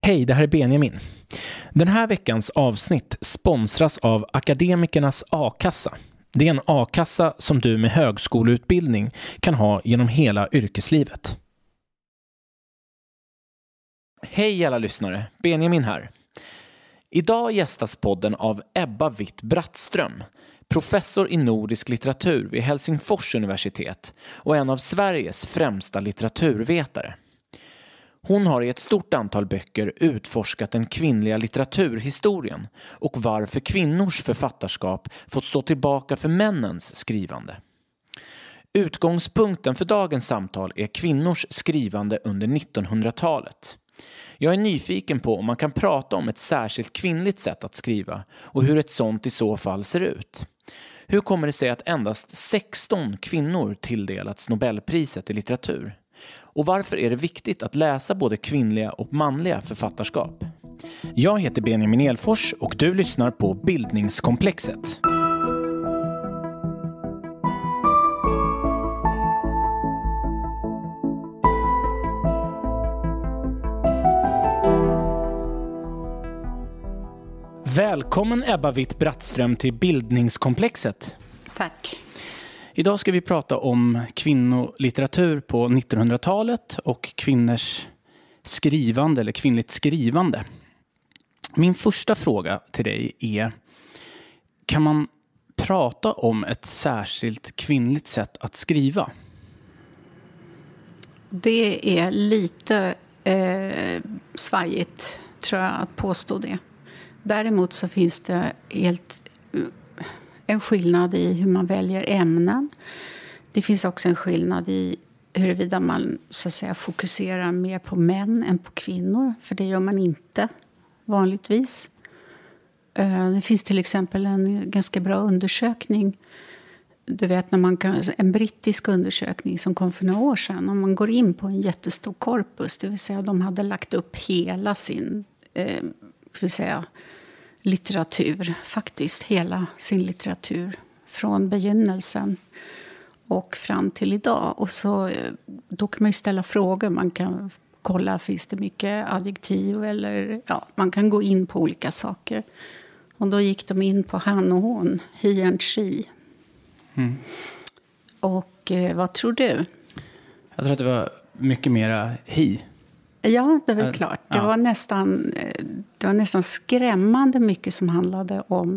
Hej, det här är Benjamin. Den här veckans avsnitt sponsras av Akademikernas A-kassa. Det är en A-kassa som du med högskoleutbildning kan ha genom hela yrkeslivet. Hej alla lyssnare, Benjamin här. Idag gästas podden av Ebba Witt-Brattström, professor i nordisk litteratur vid Helsingfors universitet och en av Sveriges främsta litteraturvetare. Hon har i ett stort antal böcker utforskat den kvinnliga litteraturhistorien och varför kvinnors författarskap fått stå tillbaka för männens skrivande. Utgångspunkten för dagens samtal är kvinnors skrivande under 1900-talet. Jag är nyfiken på om man kan prata om ett särskilt kvinnligt sätt att skriva och hur ett sånt i så fall ser ut. Hur kommer det sig att endast 16 kvinnor tilldelats Nobelpriset i litteratur? Och varför är det viktigt att läsa både kvinnliga och manliga författarskap? Jag heter Benjamin Elfors och du lyssnar på Bildningskomplexet. Välkommen Ebba Witt-Brattström till Bildningskomplexet. Tack. Idag ska vi prata om kvinnolitteratur på 1900-talet och kvinnors skrivande eller kvinnligt skrivande. Min första fråga till dig är, kan man prata om ett särskilt kvinnligt sätt att skriva? Det är lite svajigt, tror jag, att påstå det. Däremot så finns det en skillnad i hur man väljer ämnen. Det finns också en skillnad i huruvida man så att säga fokuserar mer på män än på kvinnor. För det gör man inte vanligtvis. Det finns till exempel en ganska bra undersökning. Du vet, en brittisk undersökning som kom för några år sedan. Om man går in på en jättestor korpus, det vill säga de hade lagt upp hela sin litteratur, faktiskt hela sin litteratur från begynnelsen och fram till idag. Och då kan man ju ställa frågor, man kan kolla, finns det mycket adjektiv eller man kan gå in på olika saker. Och då gick de in på han och hon, he and she. Mm. Och vad tror du? Jag tror att det var mycket mera he. Ja, det är väl klart. Det var nästan skrämmande mycket som handlade om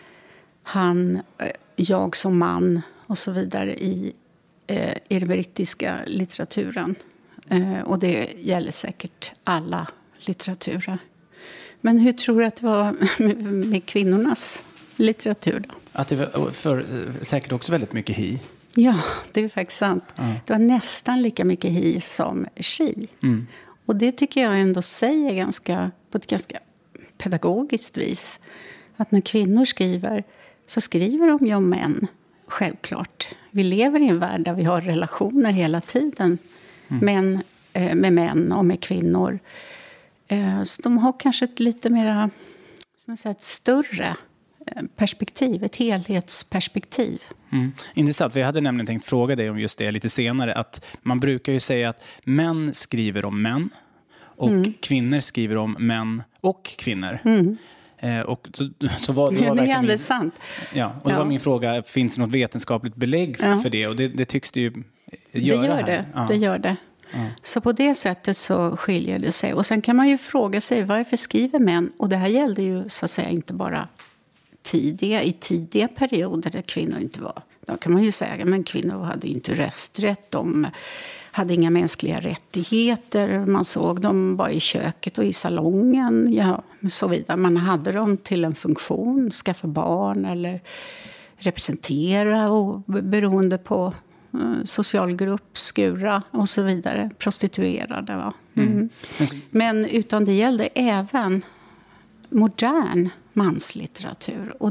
jag som man och så vidare i den brittiska litteraturen. Och det gäller säkert alla litteraturer. Men hur tror du att det var med kvinnornas litteratur då? Att det var säkert också väldigt mycket he. Ja, det är faktiskt sant. Det var nästan lika mycket he som she. Mm. Och det tycker jag ändå säger på ett ganska pedagogiskt vis. Att när kvinnor skriver så skriver de ju om män, självklart. Vi lever i en värld där vi har relationer hela tiden. Män med män och med kvinnor. Så de har kanske ett lite mera, ett större perspektiv, ett helhetsperspektiv. Intressant, för jag hade nämligen tänkt fråga dig om just det lite senare. Att man brukar ju säga att män skriver om män och kvinnor skriver om män och kvinnor. Och så var det är alldeles sant. Ja, och det var min fråga, finns det något vetenskapligt belägg för det? Och det tycks det ju göra här. Det gör det. Så på det sättet så skiljer det sig. Och sen kan man ju fråga sig, varför skriver män? Och det här gällde ju så att säga inte bara i tidiga perioder där kvinnor inte var. Då kan man ju säga, men kvinnor hade inte rösträtt, de hade inga mänskliga rättigheter, man såg dem bara i köket och i salongen, så vidare. Man hade dem till en funktion, skaffa barn eller representera, och beroende på socialgrupp, skura och så vidare, prostituerade. Va? Men utan det gällde även modern manslitteratur, och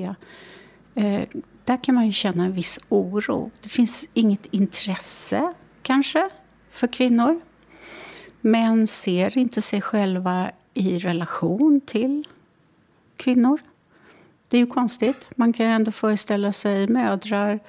där kan man ju känna en viss oro. Det finns inget intresse kanske för kvinnor, men ser inte sig själva i relation till kvinnor. Det är ju konstigt. Man kan ändå föreställa sig mödrar,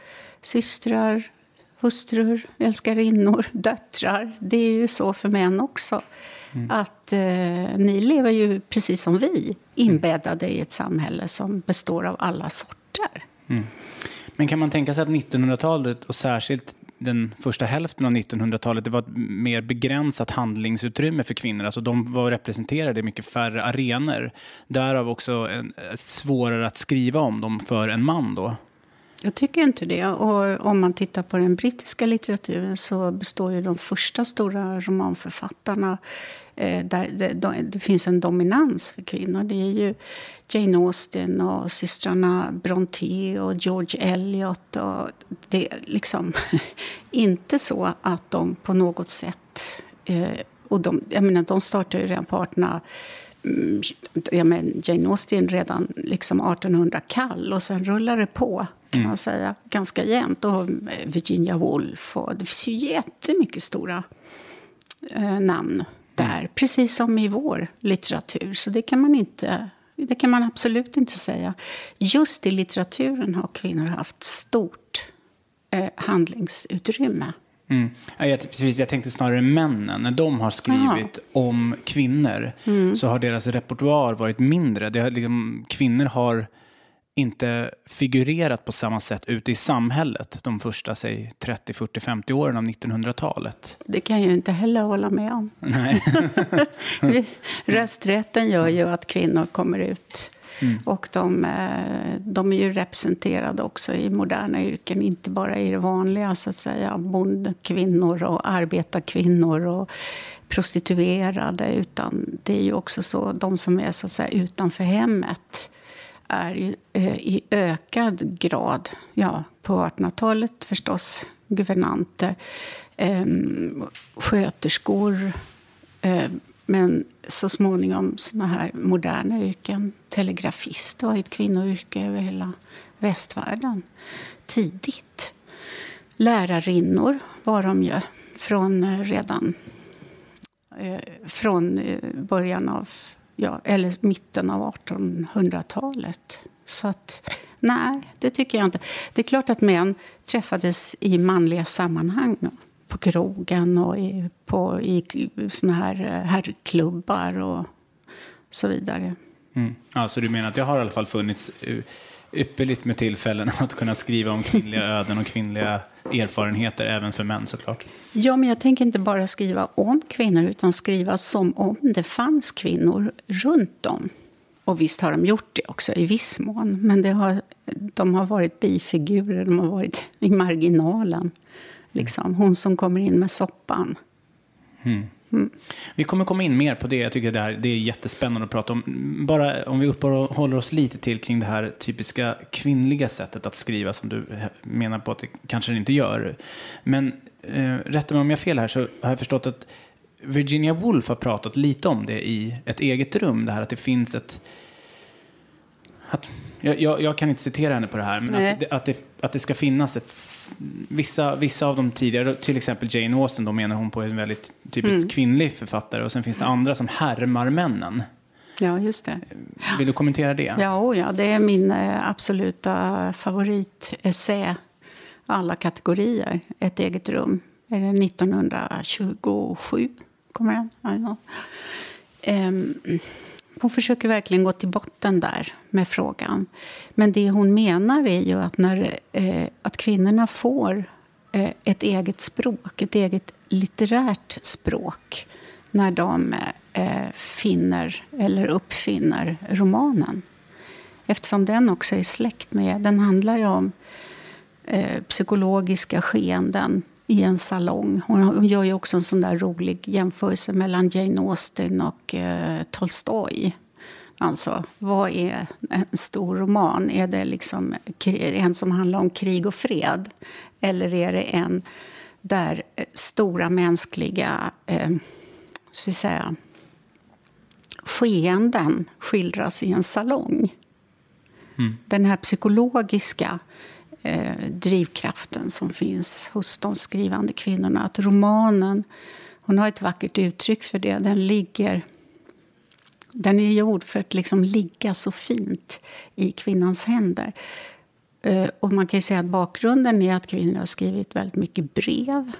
systrar, hustrur, älskarinnor, döttrar. Det är ju så för män också. Att ni lever ju precis som vi, inbäddade i ett samhälle som består av alla sorter. Men kan man tänka sig att 1900-talet och särskilt den första hälften av 1900-talet, det var ett mer begränsat handlingsutrymme för kvinnor. Alltså de var representerade i mycket färre arenor. Därav också svårare att skriva om dem för en man då. Jag tycker inte det. Och om man tittar på den brittiska litteraturen så består ju de första stora romanförfattarna där det finns en dominans för kvinnor. Det är ju Jane Austen och systrarna Brontë och George Eliot. Och det är liksom inte så att de på något sätt... och de startade ju redan på 1800... Jane Austen redan liksom 1800 kall och sen rullar det på kan man säga ganska jämnt, och Virginia Woolf, och det finns ju jättemycket stora namn där, precis som i vår litteratur, så det kan man absolut inte säga. Just i litteraturen har kvinnor haft stort handlingsutrymme. Jag tänkte snarare männen. När de har skrivit om kvinnor så har deras repertoar varit mindre. Kvinnor har inte figurerat på samma sätt ute i samhället de första, 30, 40, 50 åren av 1900-talet. Det kan jag ju inte heller hålla med om. Nej. Rösträtten gör ju att kvinnor kommer ut. Och de är ju representerade också i moderna yrken, inte bara i det vanliga, så att säga, bondkvinnor och arbetarkvinnor och prostituerade, utan det är ju också så, de som är så att säga utanför hemmet är ju, i ökad grad, på 1800-talet förstås, guvernanter, sköterskor, men så småningom såna här moderna yrken. Telegrafist var ett kvinnoyrke över hela västvärlden tidigt. Lärarinnor var de ju från början av eller mitten av 1800-talet. Så att nej, det tycker jag inte. Det är klart att män träffades i manliga sammanhang på krogen och i såna här herrklubbar och så vidare. Ja, så du menar att det har i alla fall funnits ypperligt med tillfällen att kunna skriva om kvinnliga öden och kvinnliga erfarenheter även för män, såklart? Ja, men jag tänker inte bara skriva om kvinnor utan skriva som om det fanns kvinnor runt om. Och visst har de gjort det också i viss mån, men de har varit bifigurer, de har varit i marginalen. Liksom. Hon som kommer in med soppan. Vi kommer komma in mer på det. Jag tycker det är jättespännande att prata om. Bara om vi uppehåller oss lite till kring det här typiska kvinnliga sättet att skriva, som du menar på att det kanske inte gör. Men rätta mig om jag har fel här, så har jag förstått att Virginia Woolf har pratat lite om det i Ett eget rum. Det här att det finns jag kan inte citera henne på det här, men att det ska finnas vissa av de tidigare, till exempel Jane Austen, då menar hon på en väldigt typiskt kvinnlig författare, och sen finns det andra som härmar männen. Ja, just det. Vill du kommentera det? Ja, det är min absoluta favoritessä, alla kategorier. Ett eget rum. Är det 1927 kommer den? Hon försöker verkligen gå till botten där med frågan. Men det hon menar är ju att att kvinnorna får ett eget språk, ett eget litterärt språk, när de finner eller uppfinner romanen. Eftersom den också är släkt med, den handlar ju om psykologiska skeenden i en salong. Hon gör ju också en sån där rolig jämförelse mellan Jane Austen och Tolstoj. Alltså, vad är en stor roman? Är det liksom en som handlar om krig och fred? Eller är det en där stora mänskliga skeenden skildras i en salong? Den här psykologiska drivkraften som finns hos de skrivande kvinnorna. Att romanen, hon har ett vackert uttryck för det. Den är gjord för att liksom ligga så fint i kvinnans händer. Och man kan ju säga att bakgrunden är att kvinnor har skrivit väldigt mycket brev.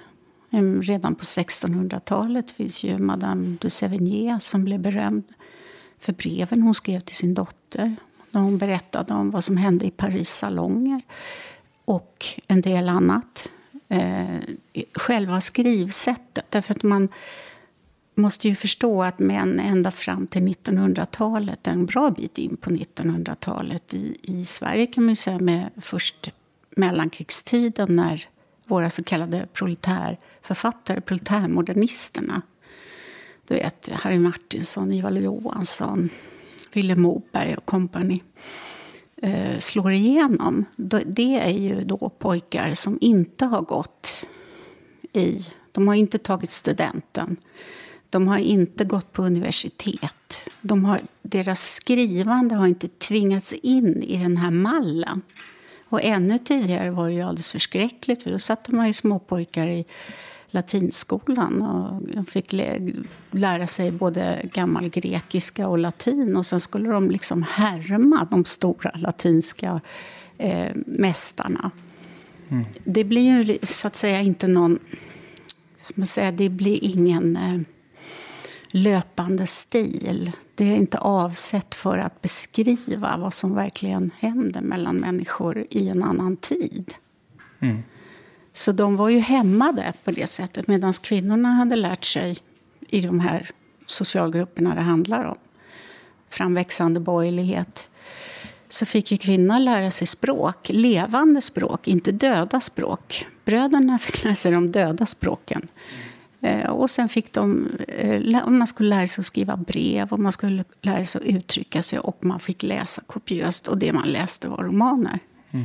Redan på 1600-talet finns ju Madame de Sévigné som blev berömd för breven hon skrev till sin dotter. När hon berättade om vad som hände i Paris salonger och en del annat. Själva skrivsättet, därför att man måste ju förstå att män ända fram till 1900-talet, en bra bit in på 1900-talet i Sverige kan man ju säga, med först mellankrigstiden när våra så kallade proletärförfattare, proletärmodernisterna, du vet Harry Martinson, Ivar Johansson, Vilhelm Moberg och company, slår igenom. Det är ju då pojkar som inte har gått de har inte tagit studenten. De har inte gått på universitet. Deras skrivande har inte tvingats in i den här mallen. Och ännu tidigare var det ju alldeles förskräckligt. För då satte man ju småpojkar i latinskolan. Och de fick lära sig både gammal grekiska och latin. Och sen skulle de liksom härma de stora latinska mästarna. Mm. Det blir ju så att säga inte någon... Det blir ingen löpande stil. Det är inte avsett för att beskriva vad som verkligen händer mellan människor i en annan tid. Mm. Så de var ju hämmade på det sättet, medan kvinnorna hade lärt sig i de här socialgrupperna det handlar om. Framväxande borgerlighet. Så fick ju kvinnor lära sig språk, levande språk, inte döda språk. Bröderna fick lära sig de döda språken. Och sen fick man skulle lära sig att skriva brev och man skulle lära sig att uttrycka sig och man fick läsa kopiöst och det man läste var romaner. Mm.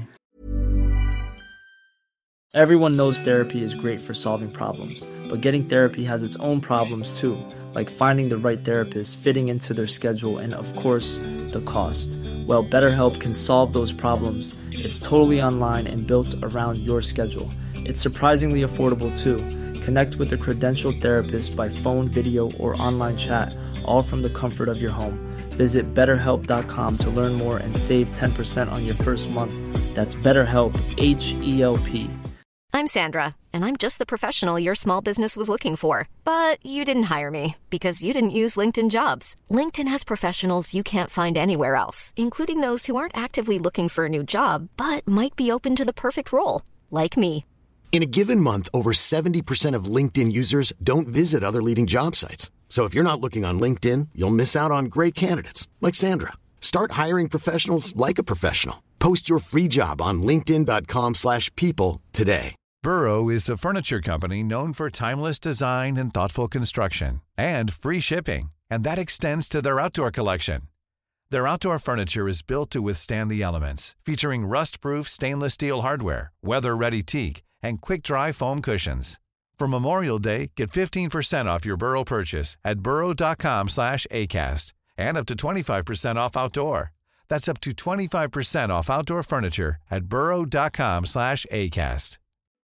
Everyone knows therapy is great for solving problems, but getting therapy has its own problems too, like finding the right therapist, fitting into their schedule, and of course, the cost. Well, BetterHelp can solve those problems. It's totally online and built around your schedule. It's surprisingly affordable too. Connect with a credentialed therapist by phone, video, or online chat, all from the comfort of your home. Visit BetterHelp.com to learn more and save 10% on your first month. That's BetterHelp, H-E-L-P. I'm Sandra, and I'm just the professional your small business was looking for. But you didn't hire me because you didn't use LinkedIn Jobs. LinkedIn has professionals you can't find anywhere else, including those who aren't actively looking for a new job, but might be open to the perfect role, like me. In a given month, over 70% of LinkedIn users don't visit other leading job sites. So if you're not looking on LinkedIn, you'll miss out on great candidates like Sandra. Start hiring professionals like a professional. Post your free job on linkedin.com/people today. Burrow is a furniture company known for timeless design and thoughtful construction and free shipping, and that extends to their outdoor collection. Their outdoor furniture is built to withstand the elements, featuring rust-proof stainless steel hardware, weather-ready teak, and quick-dry foam cushions. For Memorial Day, get 15% off your Burrow purchase at burrow.com/acast and up to 25% off outdoor. That's up to 25% off outdoor furniture at burrow.com/acast.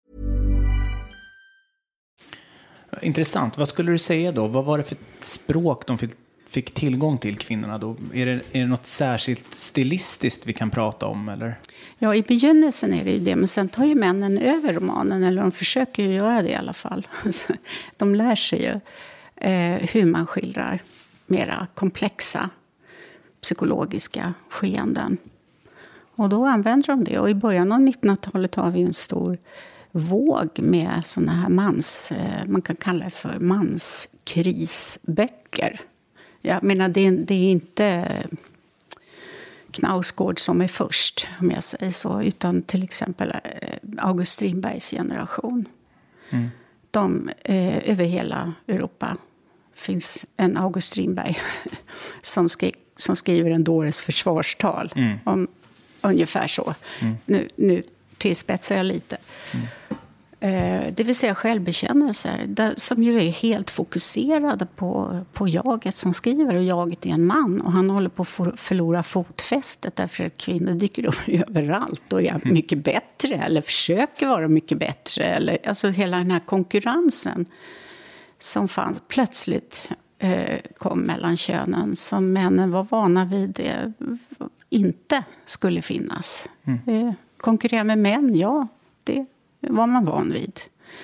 Intressant. Vad skulle du säga då? Vad var det för språk de fick tillgång till, kvinnorna då? Är det något särskilt stilistiskt vi kan prata om, eller? Ja, i begynnelsen är det ju det, men sen tar ju männen över romanen, eller de försöker ju göra det i alla fall. De lär sig ju hur man skildrar mera komplexa psykologiska skeenden. Och då använder de det, och i början av 1900-talet har vi en stor våg med såna här man kan kalla det för manskrisböcker. Jag menar, det är inte Knausgård som är först, om jag säger så, utan till exempel August Strindbergs generation. Mm. Över hela Europa finns en August Strindberg som skriver en dåres försvarstal om ungefär så. Nu tillspetsar jag lite. Det vill säga självbekännelser som ju är helt fokuserade på jaget som skriver, och jaget är en man, och han håller på att förlora fotfästet därför att kvinnor dyker upp överallt och är mycket bättre eller försöker vara mycket bättre, eller alltså hela den här konkurrensen som fanns plötsligt kom mellan könen, som männen var vana vid inte skulle finnas. Konkurrera med män, ja, det var man van vid.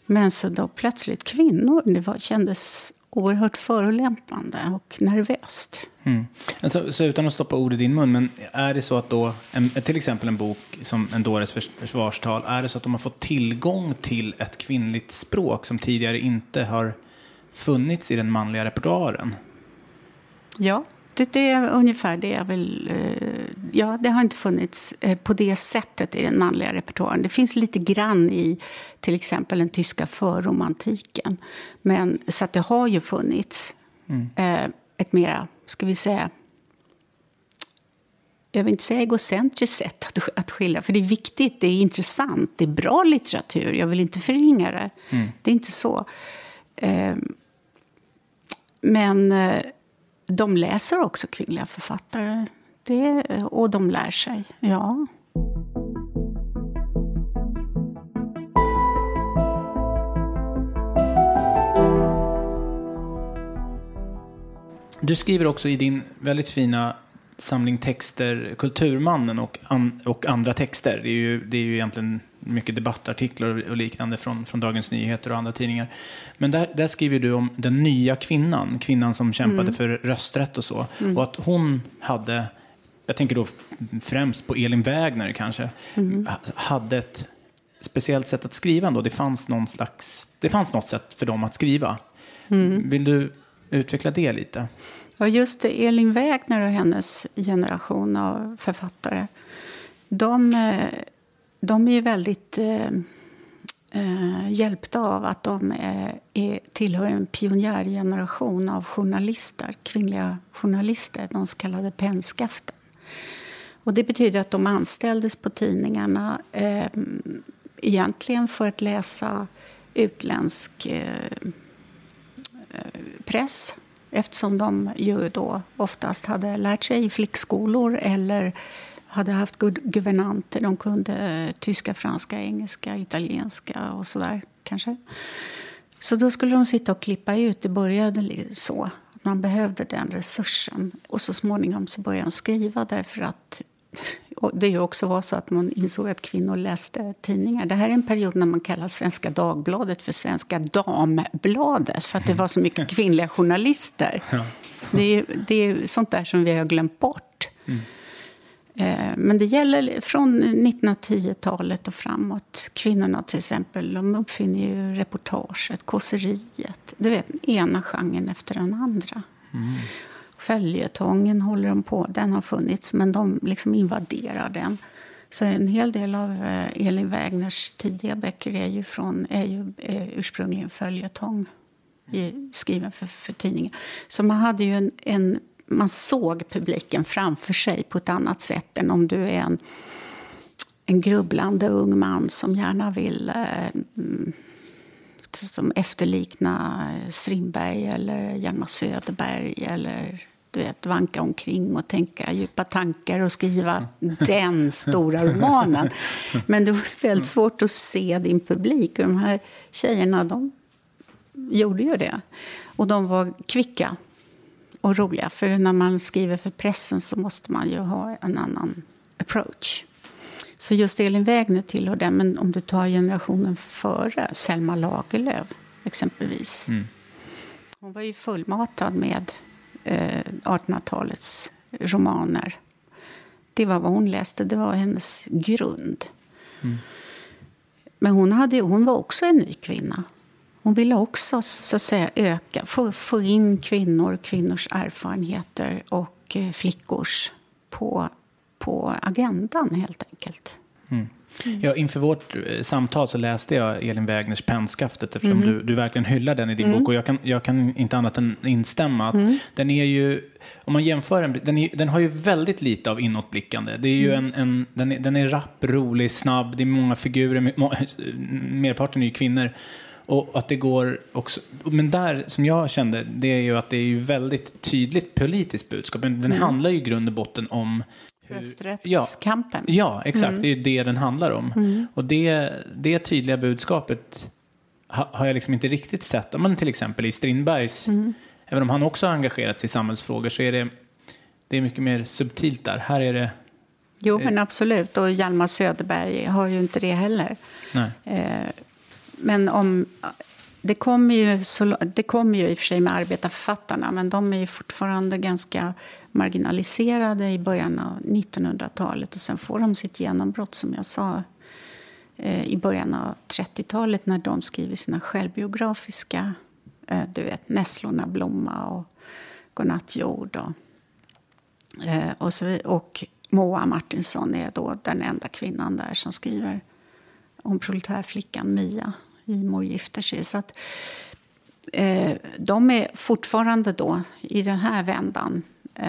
Men så då plötsligt kvinnor, det kändes oerhört förolämpande och nervöst. Så utan att stoppa ord i din mun, men är det så att då, till exempel en bok som En dåres försvarstal, är det så att de har fått tillgång till ett kvinnligt språk som tidigare inte har funnits i den manliga repertoaren? Ja, det är ungefär det jag vill... Ja, det har inte funnits på det sättet i den manliga repertoaren. Det finns lite grann i till exempel den tyska förromantiken. Men så att det har ju funnits ett mera, ska vi säga... Jag vill inte säga egocentriskt sätt att skilja. För det är viktigt, det är intressant, det är bra litteratur. Jag vill inte förringa det. Det är inte så. Men... De läser också kvinnliga författare. Och de lär sig, ja. Du skriver också i din väldigt fina samling texter Kulturmannen och andra texter. Det är ju egentligen mycket debattartiklar och liknande från Dagens Nyheter och andra tidningar. Men där skriver du om den nya kvinnan som kämpade för rösträtt och så. Och att hon hade, jag tänker då främst på Elin Wägner kanske, hade ett speciellt sätt att skriva ändå. Det fanns något sätt för dem att skriva. Vill du utveckla det lite? Ja, just det. Elin Wägner och hennes generation av författare, de är ju väldigt hjälpta av att de tillhör en pionjärgeneration av journalister, kvinnliga journalister, de så kallade pennskaften. Och det betyder att de anställdes på tidningarna egentligen för att läsa utländsk press, eftersom de ju då oftast hade lärt sig i flickskolor eller hade haft guvernanter. De kunde tyska, franska, engelska, italienska och sådär kanske. Så då skulle de sitta och klippa ut. Det började så att man behövde den resursen. Och så småningom så började de skriva därför att det ju också var så att man insåg att kvinnor läste tidningar. Det här är en period när man kallar Svenska Dagbladet för Svenska Dambladet. För att det var så mycket kvinnliga journalister. Ja. Det är sånt där som vi har glömt bort. Men det gäller från 1910-talet och framåt. Kvinnorna till exempel, de uppfinner ju reportaget, kåseriet. Du vet, ena genren efter den andra. Följetongen håller de på. Den har funnits, men de liksom invaderar den. Så en hel del av Elin Wägners tidiga böcker är ju ursprungligen följetong skriven för tidningen. Så man hade ju man såg publiken framför sig på ett annat sätt än om du är en grubblande ung man som gärna vill som efterlikna Strindberg eller Hjalmar Söderberg eller du vet, vanka omkring och tänka djupa tankar och skriva den stora romanen. Men det var väldigt svårt att se din publik. Och de här tjejerna, de gjorde ju det. Och de var kvicka och roliga. För när man skriver för pressen så måste man ju ha en annan approach. Så just Elin Wägner tillhör den. Men om du tar generationen före, Selma Lagerlöf exempelvis. Hon var ju fullmatad med 1800-talets romaner. Det var vad hon läste. Det var hennes grund. Men hon var också en ny kvinna. Hon ville också så att säga få in kvinnors erfarenheter och flickors på agendan helt enkelt. Ja, inför vårt samtal så läste jag Elin Wägners Pennskaftet eftersom du verkligen hyllar den i din bok. Och jag kan inte annat än instämma att den är ju, om man jämför den har ju väldigt lite av inåtblickande. Det är ju den är rapp, rolig, snabb, det är många figurer, merparten är ju kvinnor. Och att det går också, men där som jag kände, det är ju att det är ju väldigt tydligt politiskt budskap. Men den handlar ju i grund och botten om rösträttskampen. Ja, exakt. Det är ju det den handlar om. Och det tydliga budskapet har jag liksom inte riktigt sett. Men till exempel i Strindbergs, även om han också har engagerat sig i samhällsfrågor, så är det är mycket mer subtilt där. Här är det... Jo, men absolut. Och Hjalmar Söderberg har ju inte det heller. Nej. det kommer ju i och för sig med arbetarförfattarna, men de är ju fortfarande ganska marginaliserade i början av 1900-talet. Och sen får de sitt genombrott, som jag sa, i början av 30-talet när de skriver sina självbiografiska, Nässlorna blomma och Godnatt jord och Moa Martinsson är då den enda kvinnan där som skriver om proletärflickan Mia i Mor gifter sig. Så att de är fortfarande då i den här vändan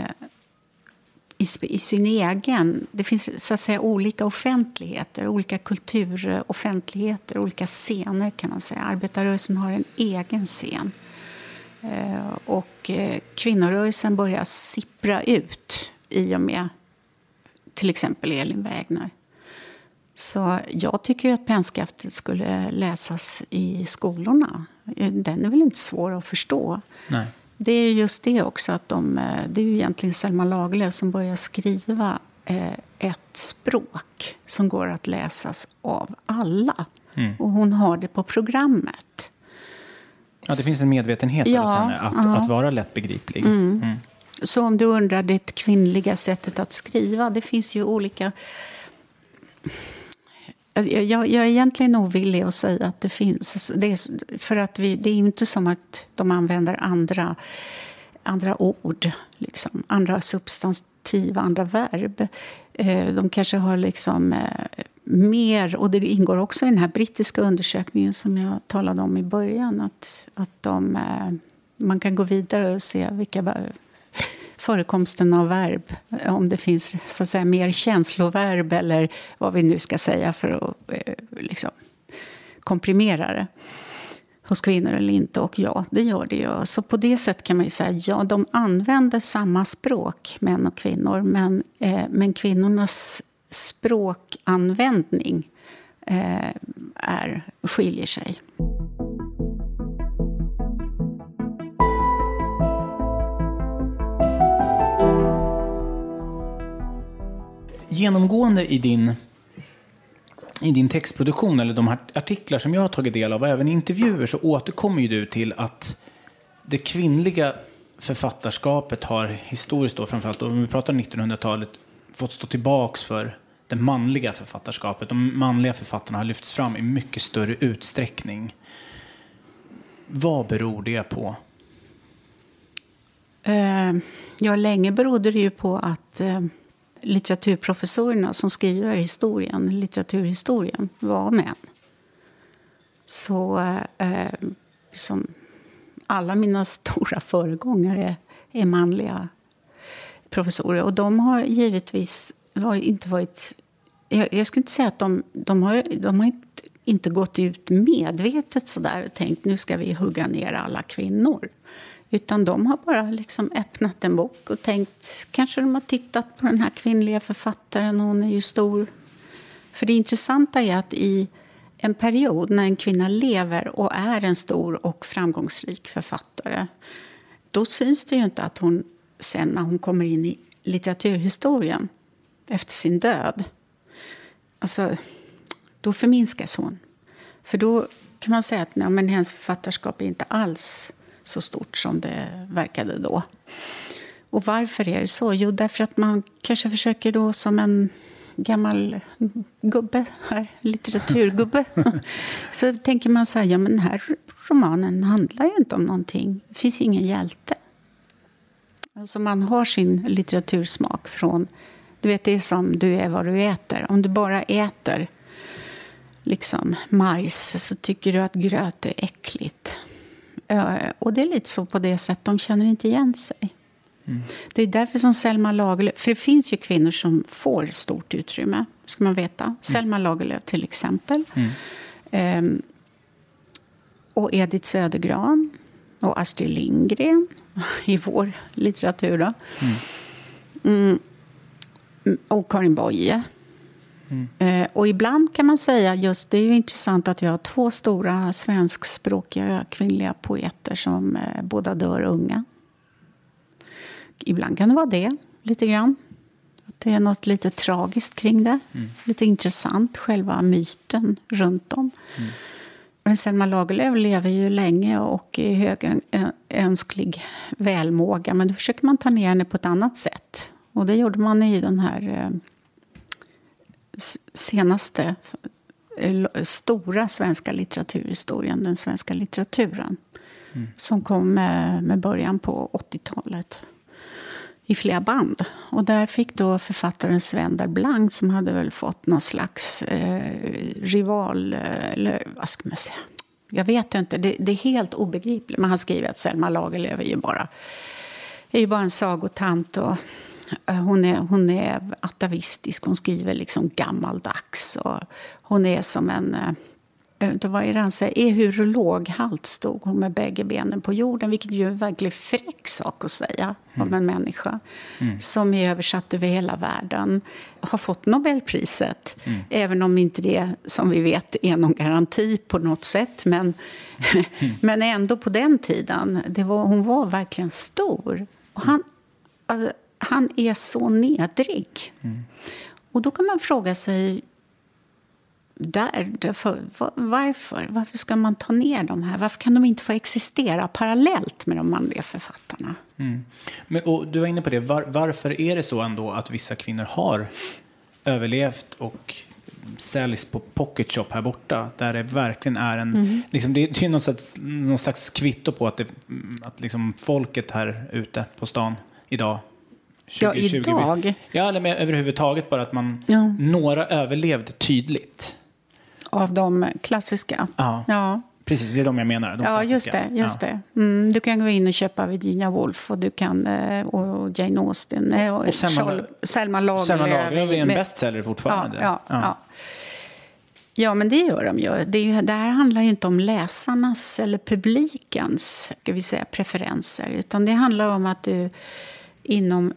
i sin egen... Det finns så att säga olika offentligheter, olika kulturoffentligheter, olika scener kan man säga. Arbetarrörelsen har en egen scen. Och kvinnorörelsen börjar sippra ut i och med till exempel Elin Wägner. Så jag tycker att Pennskaftet skulle läsas i skolorna. Den är väl inte svår att förstå. Nej. Det är just det också att det är ju egentligen Selma Lagerlöf som börjar skriva ett språk som går att läsas av alla. Mm. Och hon har det på programmet. Ja, det finns en medvetenhet hos henne att vara lättbegriplig. Mm. Mm. Så om du undrar det kvinnliga sättet att skriva, det finns ju olika... Jag är egentligen ovillig att säga att det finns. För att det är inte som att de använder andra ord, liksom, andra substantiv, andra verb. De kanske har liksom mer, och det ingår också i den här brittiska undersökningen som jag talade om i början, att man kan gå vidare och se vilka förekomsten av verb, om det finns så att säga mer känsloverb eller vad vi nu ska säga för att liksom komprimera det hos kvinnor eller inte. Och ja, det gör det ju. Så på det sättet kan man ju säga, ja, de använder samma språk, män och kvinnor, men kvinnornas språkanvändning skiljer sig. Genomgående i din textproduktion eller de här artiklar som jag har tagit del av och även i intervjuer så återkommer ju du till att det kvinnliga författarskapet har historiskt då, framförallt om vi pratar 1900-talet, fått stå tillbaks för det manliga författarskapet. De manliga författarna har lyfts fram i mycket större utsträckning. Vad beror det på? Länge berodde det ju på att litteraturprofessorerna som skriver litteraturhistorien var män. Så som alla mina stora föregångare är manliga professorer. Och de har givetvis inte varit... Jag skulle inte säga att de har inte gått ut medvetet sådär och tänkt nu ska vi hugga ner alla kvinnor. Utan de har bara liksom öppnat en bok och tänkt, kanske de har tittat på den här kvinnliga författaren, hon är ju stor. För det intressanta är att i en period när en kvinna lever och är en stor och framgångsrik författare, då syns det ju inte att hon sen när hon kommer in i litteraturhistorien efter sin död, alltså då förminskas hon. För då kan man säga att hennes författarskap är inte alls så stort som det verkade då. Och varför är det så? Jo, därför att man kanske försöker då som en gammal gubbe, litteraturgubbe. Så tänker man så här, men den här romanen handlar ju inte om någonting. Det finns ingen hjälte. Alltså man har sin litteratursmak från, du vet det är som du är vad du äter. Om du bara äter liksom majs så tycker du att gröt är äckligt. Och det är lite så på det sättet, de känner inte igen sig. Mm. Det är därför som Selma Lagerlöf, för det finns ju kvinnor som får stort utrymme, ska man veta. Mm. Selma Lagerlöf till exempel. Mm. Och Edith Södergran och Astrid Lindgren i vår litteratur då. Mm. Och Karin Boye. Mm. Och ibland kan man säga, just det är ju intressant att vi har två stora svenskspråkiga kvinnliga poeter som båda dör unga. Ibland kan det vara det, lite grann. Det är något lite tragiskt kring det. Mm. Lite intressant, själva myten runt om. Men Selma Lagerlöf lever ju länge och i hög önsklig välmåga. Men då försöker man ta ner henne på ett annat sätt. Och det gjorde man i den här senaste stora svenska litteraturhistorien. Den svenska litteraturen. Som kom med början på 80-talet. I flera band. Och där fick då författaren Sven Delblanc, som hade väl fått någon slags rival, eller vad ska man säga? Jag vet inte, det är helt obegripligt. Men han skriver att Selma Lagerlöf är ju bara en sagotant, och hon är atavistisk. Hon skriver liksom gammaldags, och hon är som en... Vad är det han säger? Ehurologhalt stod hon med bägge benen på jorden. Vilket ju är en verkligen fräck sak att säga om en människa. Som är översatt över hela världen. Har fått Nobelpriset. Även om inte det, som vi vet, är någon garanti på något sätt. Men ändå på den tiden. Hon var verkligen stor. Och han är så nedrig. Och då kan man fråga sig... Varför ska man ta ner de här? Varför kan de inte få existera parallellt med de manliga författarna? Och du var inne på det. Varför är det så ändå att vissa kvinnor har överlevt och säljs på Pocket Shop här borta? Där det verkligen är en... Liksom, det är någon slags kvitto på att liksom folket här ute på stan idag... 2020, idag? Ja, eller överhuvudtaget bara att några överlevde tydligt. Av de klassiska? Ja. Precis, det är de jag menar. De klassiska. Just det. Du kan gå in och köpa Virginia Woolf, och du kan och Jane Austen och Selma Lagerlöf. Selma Lagerlöf är en bestseller fortfarande. Ja, men det gör de ju. Det här handlar ju inte om läsarnas eller publikens, ska vi säga, preferenser. Utan det handlar om att du inom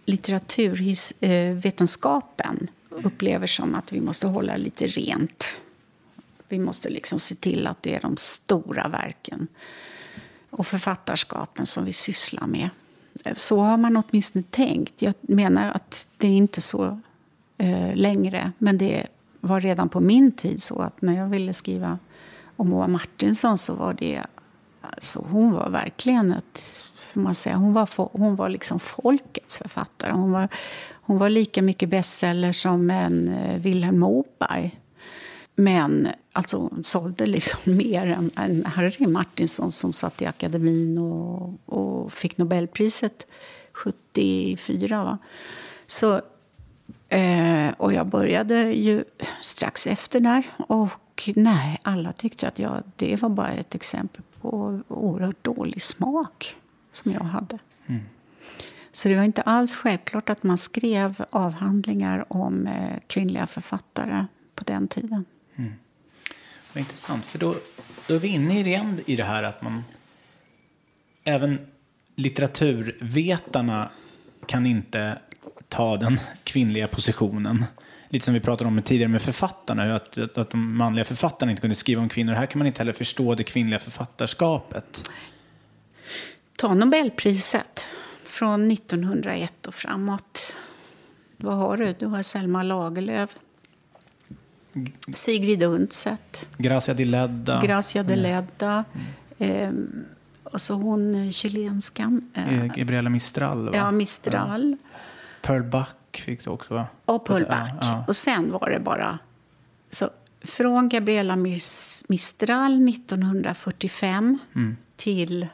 litteraturvetenskapen upplever som att vi måste hålla lite rent. Vi måste liksom se till att det är de stora verken och författarskapen som vi sysslar med. Så har man åtminstone tänkt. Jag menar att det är inte så längre. Men det var redan på min tid så att när jag ville skriva om Moa Martinson så var det... Alltså hon var verkligen ett... Man säger, hon var liksom folkets författare. Hon var lika mycket bestseller som en Vilhelm Moberg. Men alltså, hon sålde liksom mer än Harry Martinson som satt i akademin och fick Nobelpriset 74. Va? Så, och jag började ju strax efter där. Och nej, alla tyckte att det var bara ett exempel på oerhört dålig smak som jag hade. Så det var inte alls självklart att man skrev avhandlingar om kvinnliga författare på den tiden. Vad intressant, för då är vi inne igen i det här att man även litteraturvetarna kan inte ta den kvinnliga positionen. Lite som vi pratade om tidigare med författarna, att de manliga författarna inte kunde skriva om kvinnor. Här kan man inte heller förstå det kvinnliga författarskapet. Ta Nobelpriset från 1901 och framåt. Vad har du? Du har Selma Lagerlöf, Sigrid Undset, Gracia de Ledda. Och så hon chilenskan. Gabriela Mistral, va? Ja, Mistral. Ja. Pearl Buck fick du också, va? Och Pearl Buck. Ja. Och sen var det bara... Så från Gabriela Mistral 1945 till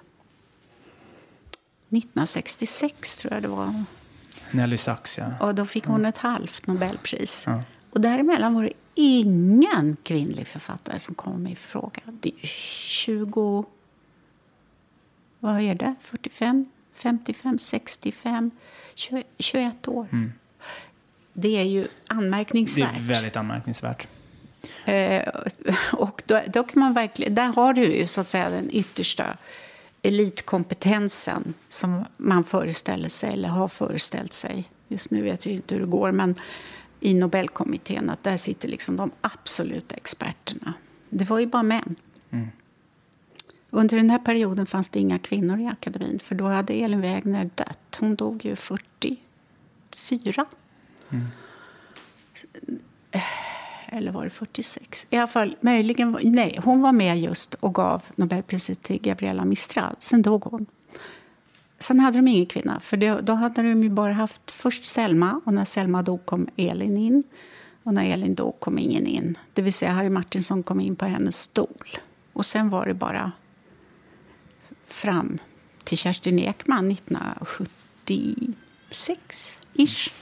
1966 tror jag det var. Nelly Sachs, ja. Och då fick hon ett halvt Nobelpris. Ja. Och däremellan var det ingen kvinnlig författare som kom i fråga. Det är 20... Vad är det? 45, 55, 65, 21 år. Det är ju anmärkningsvärt. Det är väldigt anmärkningsvärt. Och då kan man verkligen... Där har du ju så att säga den yttersta elitkompetensen som man föreställer sig eller har föreställt sig. Just nu vet jag inte hur det går, men i Nobelkommittén att där sitter liksom de absoluta experterna. Det var ju bara män. Under den här perioden fanns det inga kvinnor i akademin, för då hade Elin Wägner dött. Hon dog ju 44. Eller var det 46? I alla fall, möjligen... Nej, hon var med just och gav Nobelpriset till Gabriela Mistral. Sen dog hon. Sen hade de ingen kvinna. För då hade de ju bara haft först Selma. Och när Selma dog kom Elin in. Och när Elin dog kom ingen in. Det vill säga Harry Martinson kom in på hennes stol. Och sen var det bara fram till Kerstin Ekman 1976-ish.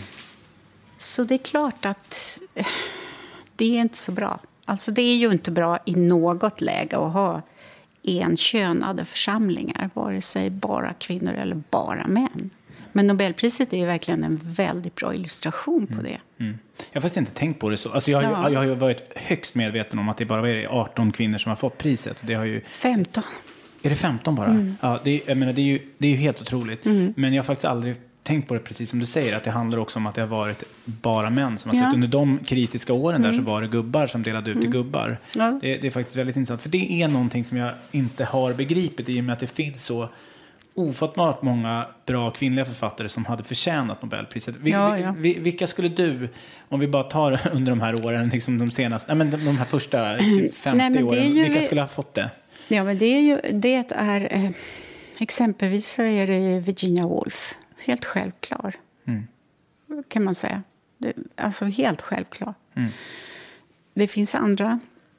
Så det är klart att det är inte så bra. Alltså det är ju inte bra i något läge att ha enkönade församlingar. Vare sig bara kvinnor eller bara män. Men Nobelpriset är ju verkligen en väldigt bra illustration på det. Jag har faktiskt inte tänkt på det så. Alltså jag har ju varit högst medveten om att det bara är 18 kvinnor som har fått priset. Det har ju... 15. Är det 15 bara? Ja, det är ju helt otroligt. Men jag har faktiskt aldrig tänkt på det precis som du säger. Att det handlar också om att det har varit bara män som har suttit. Under de kritiska åren där så var det gubbar som delade ut till gubbar. Ja. Det är faktiskt väldigt intressant. För det är någonting som jag inte har begripit i och med att det finns så ofattbart många bra kvinnliga författare som hade förtjänat Nobelpriset. Vilka skulle du, om vi bara tar under de här åren, liksom de senaste, de här första 50 åren, vilka skulle ha fått det? Ja, men det är exempelvis så är det Virginia Woolf. Helt självklar. Kan man säga. Alltså helt självklar. Det finns andra.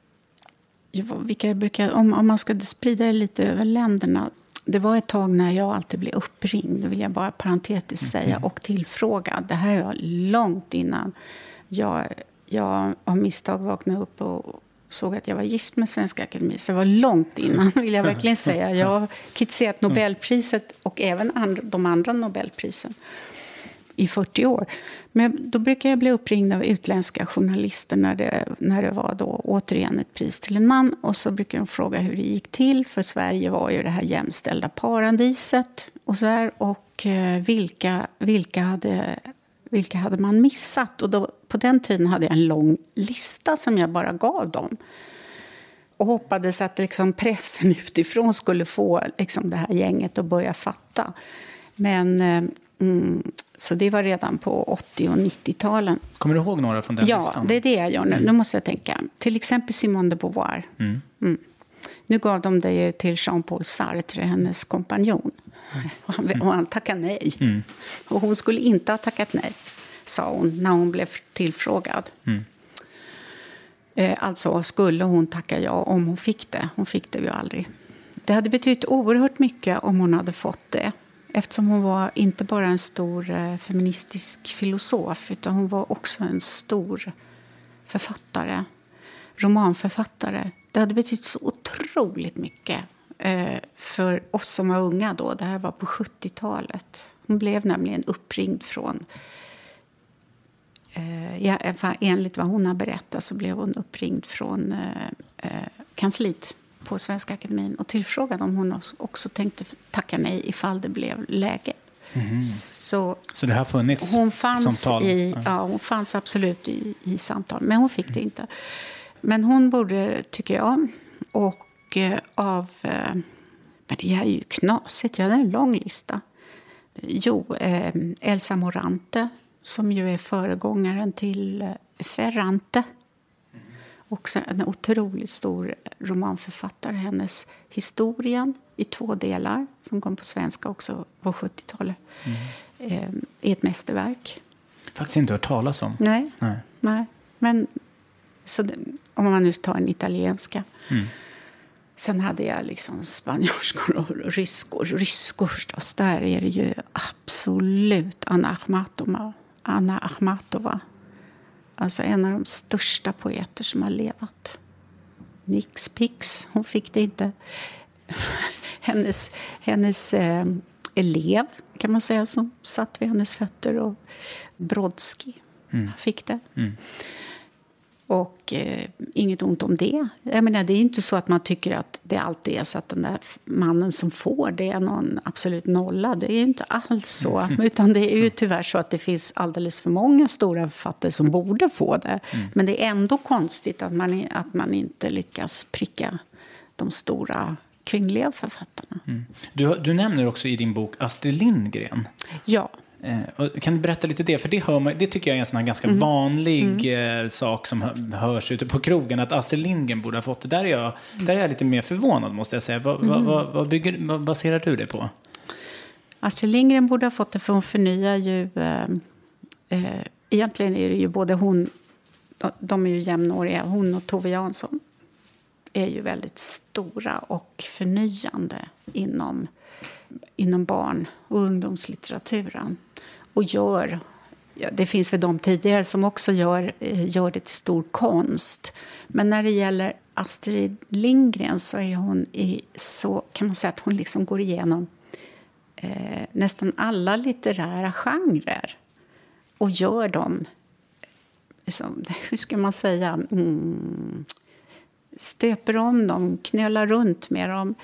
Vilka brukar, om man ska sprida det lite över länderna. Det var ett tag när jag alltid blev uppringd. Det vill jag bara parentetiskt säga. Och tillfrågad. Det här var långt innan jag av misstag vaknade upp och såg att jag var gift med Svenska Akademin. Så det var långt innan, vill jag verkligen säga. Jag har kritiserat Nobelpriset och även de andra Nobelprisen i 40 år. Men då brukar jag bli uppringd av utländska journalister när det var då återigen ett pris till en man. Och så brukar de fråga hur det gick till. För Sverige var ju det här jämställda paradiset. Och så här. Och vilka hade man missat? Och då, på den tiden hade jag en lång lista som jag bara gav dem. Och hoppades att liksom pressen utifrån skulle få liksom det här gänget att börja fatta. Men så det var redan på 80- och 90-talen. Kommer du ihåg några från den listan? Ja, det är det jag gör nu. Nu måste jag tänka. Till exempel Simone de Beauvoir. Nu gav de det ju till Jean-Paul Sartre, hennes kompanjon. Och han tackade nej. Och hon skulle inte ha tackat nej, sa hon när hon blev tillfrågad. Alltså skulle hon tacka ja om hon fick det. Hon fick det ju aldrig. Det hade betytt oerhört mycket om hon hade fått det. Eftersom hon var inte bara en stor feministisk filosof utan hon var också en stor författare, romanförfattare. Det hade betytt så otroligt mycket för oss som var unga då. Det här var på 70-talet. Hon blev nämligen uppringd från... enligt vad hon har berättat så blev hon uppringd från kansliet på Svenska Akademin och tillfrågad om hon också tänkte tacka nej ifall det blev läge. Så det har funnits hon fanns samtal? Hon fanns absolut i samtal, men hon fick det inte. Men hon borde, tycker jag, och men det är ju knasigt, jag hade en lång lista. Elsa Morante, som ju är föregångaren till Ferrante. Också en otroligt stor romanförfattare. Hennes Historien i 2 delar, som kom på svenska också på 70-talet, är ett mästerverk. Faktiskt inte hört talas om. Nej. Men så om man nu tar en italienska. Sen hade jag liksom spanjorskor och ryskor förstås. Där är det ju absolut Anna Akhmatova. Alltså en av de största poeter som har levat. Nix Pix, hon fick det inte. hennes elev, kan man säga, som satt vid hennes fötter. Och Brodsky fick det. Och inget ont om det. Jag menar, det är inte så att man tycker att det alltid är så att den där mannen som får det är någon absolut nolla. Det är inte alls så. Utan det är ju tyvärr så att det finns alldeles för många stora författare som borde få det. Men det är ändå konstigt att man inte lyckas pricka de stora kvinnliga författarna. Du nämner också i din bok Astrid Lindgren. Ja. Kan du berätta lite det? För det tycker jag är en sån här ganska vanlig sak som hörs ute på krogen. Att Astrid Lindgren borde ha fått det. Där är jag lite mer förvånad, måste jag säga. Vad baserar du det på? Astrid Lindgren borde ha fått det, för hon förnyar ju... egentligen är det ju både hon... De är ju jämnåriga. Hon och Tove Jansson är ju väldigt stora och förnyande inom barn- och ungdomslitteraturen. Och det finns väl de tidigare som också gör det till stor konst. Men när det gäller Astrid Lindgren så är hon så kan man säga att hon liksom går igenom nästan alla litterära genrer. Och gör dem, hur ska man säga, stöper om dem, knölar runt med dem.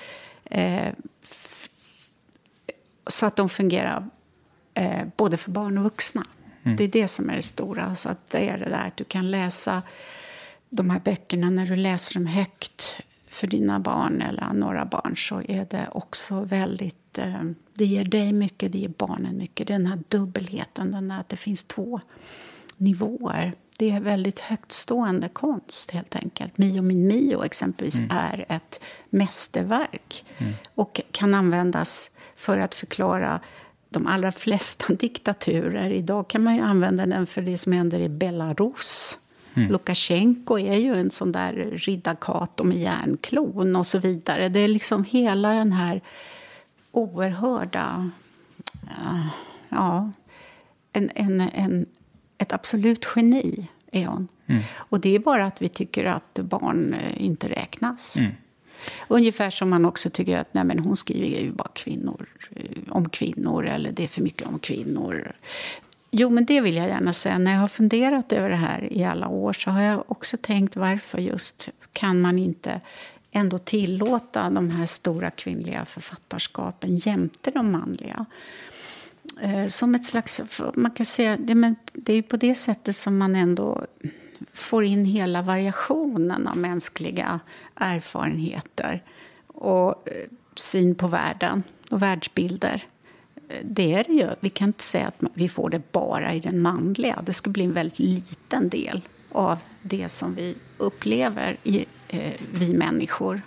Så att de fungerar både för barn och vuxna. Det är det som är det stora. Så att det är det där att du kan läsa de här böckerna. När du läser dem högt för dina barn eller några barn, så är det också väldigt... det ger dig mycket, det ger barnen mycket. Den här dubbelheten, att det finns 2 nivåer. Det är väldigt högtstående konst, helt enkelt. Mio min Mio exempelvis är ett mästerverk. Och kan användas för att förklara de allra flesta diktaturer. Idag kan man ju använda den för det som händer i Belarus. Lukasjenko är ju en sån där riddarkato med järnklon och så vidare. Det är liksom hela den här oerhörda... ett absolut geni är hon. Och det är bara att vi tycker att barn inte räknas. Ungefär som man också tycker att nej, men hon skriver ju bara om kvinnor, eller det är för mycket om kvinnor. Jo, men det vill jag gärna säga. När jag har funderat över det här i alla år, så har jag också tänkt, varför just kan man inte ändå tillåta de här stora kvinnliga författarskapen jämte de manliga? Som ett slags, man kan säga, det är på det sättet som man ändå får in hela variationen av mänskliga erfarenheter och syn på världen och världsbilder. Det är det ju. Vi kan inte säga att vi får det bara i den manliga. Det skulle bli en väldigt liten del av det som vi upplever vi människor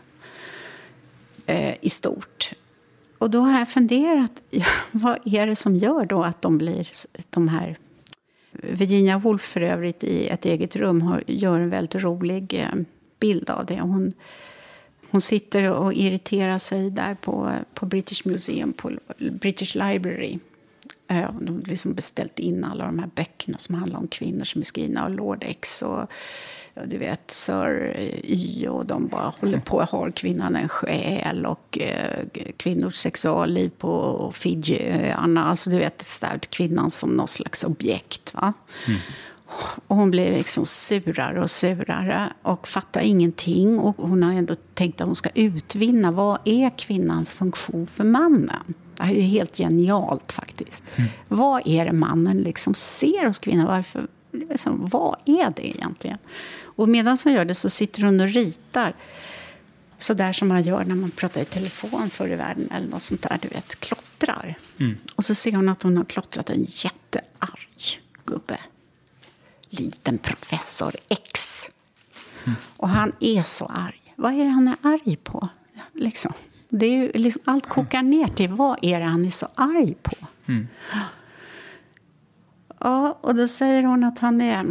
i stort. Och då har jag funderat, vad är det som gör då att de blir de här... Virginia Woolf för övrigt i Ett eget rum gör en väldigt rolig bild av det. Hon sitter och irriterar sig där på British Museum, på British Library. De har liksom beställt in alla de här böckerna som handlar om kvinnor som är skrivna av Lord X och du vet, Sir Y, och de bara håller på och har kvinnan en själ och kvinnors sexualliv på Fiji-öarna. Alltså du vet, stärkt kvinnan som någon slags objekt, va? Och hon blir liksom surare och surare och fattar ingenting. Och hon har ändå tänkt att hon ska utvinna, vad är kvinnans funktion för mannen? Det här är helt genialt faktiskt. Vad är det mannen liksom ser hos kvinnan? Varför, liksom, vad är det egentligen? Och medan hon gör det så sitter hon och ritar. Så där som man gör när man pratar i telefon förr i världen eller något sånt där, du vet, klottrar. Och så ser hon att hon har klottrat en jättearg gubbe. Liten professor X. Och han är så arg. Vad är det han är arg på? Liksom. Det är ju liksom, allt kokar ner till vad är det han är så arg på. Ja, och då säger hon att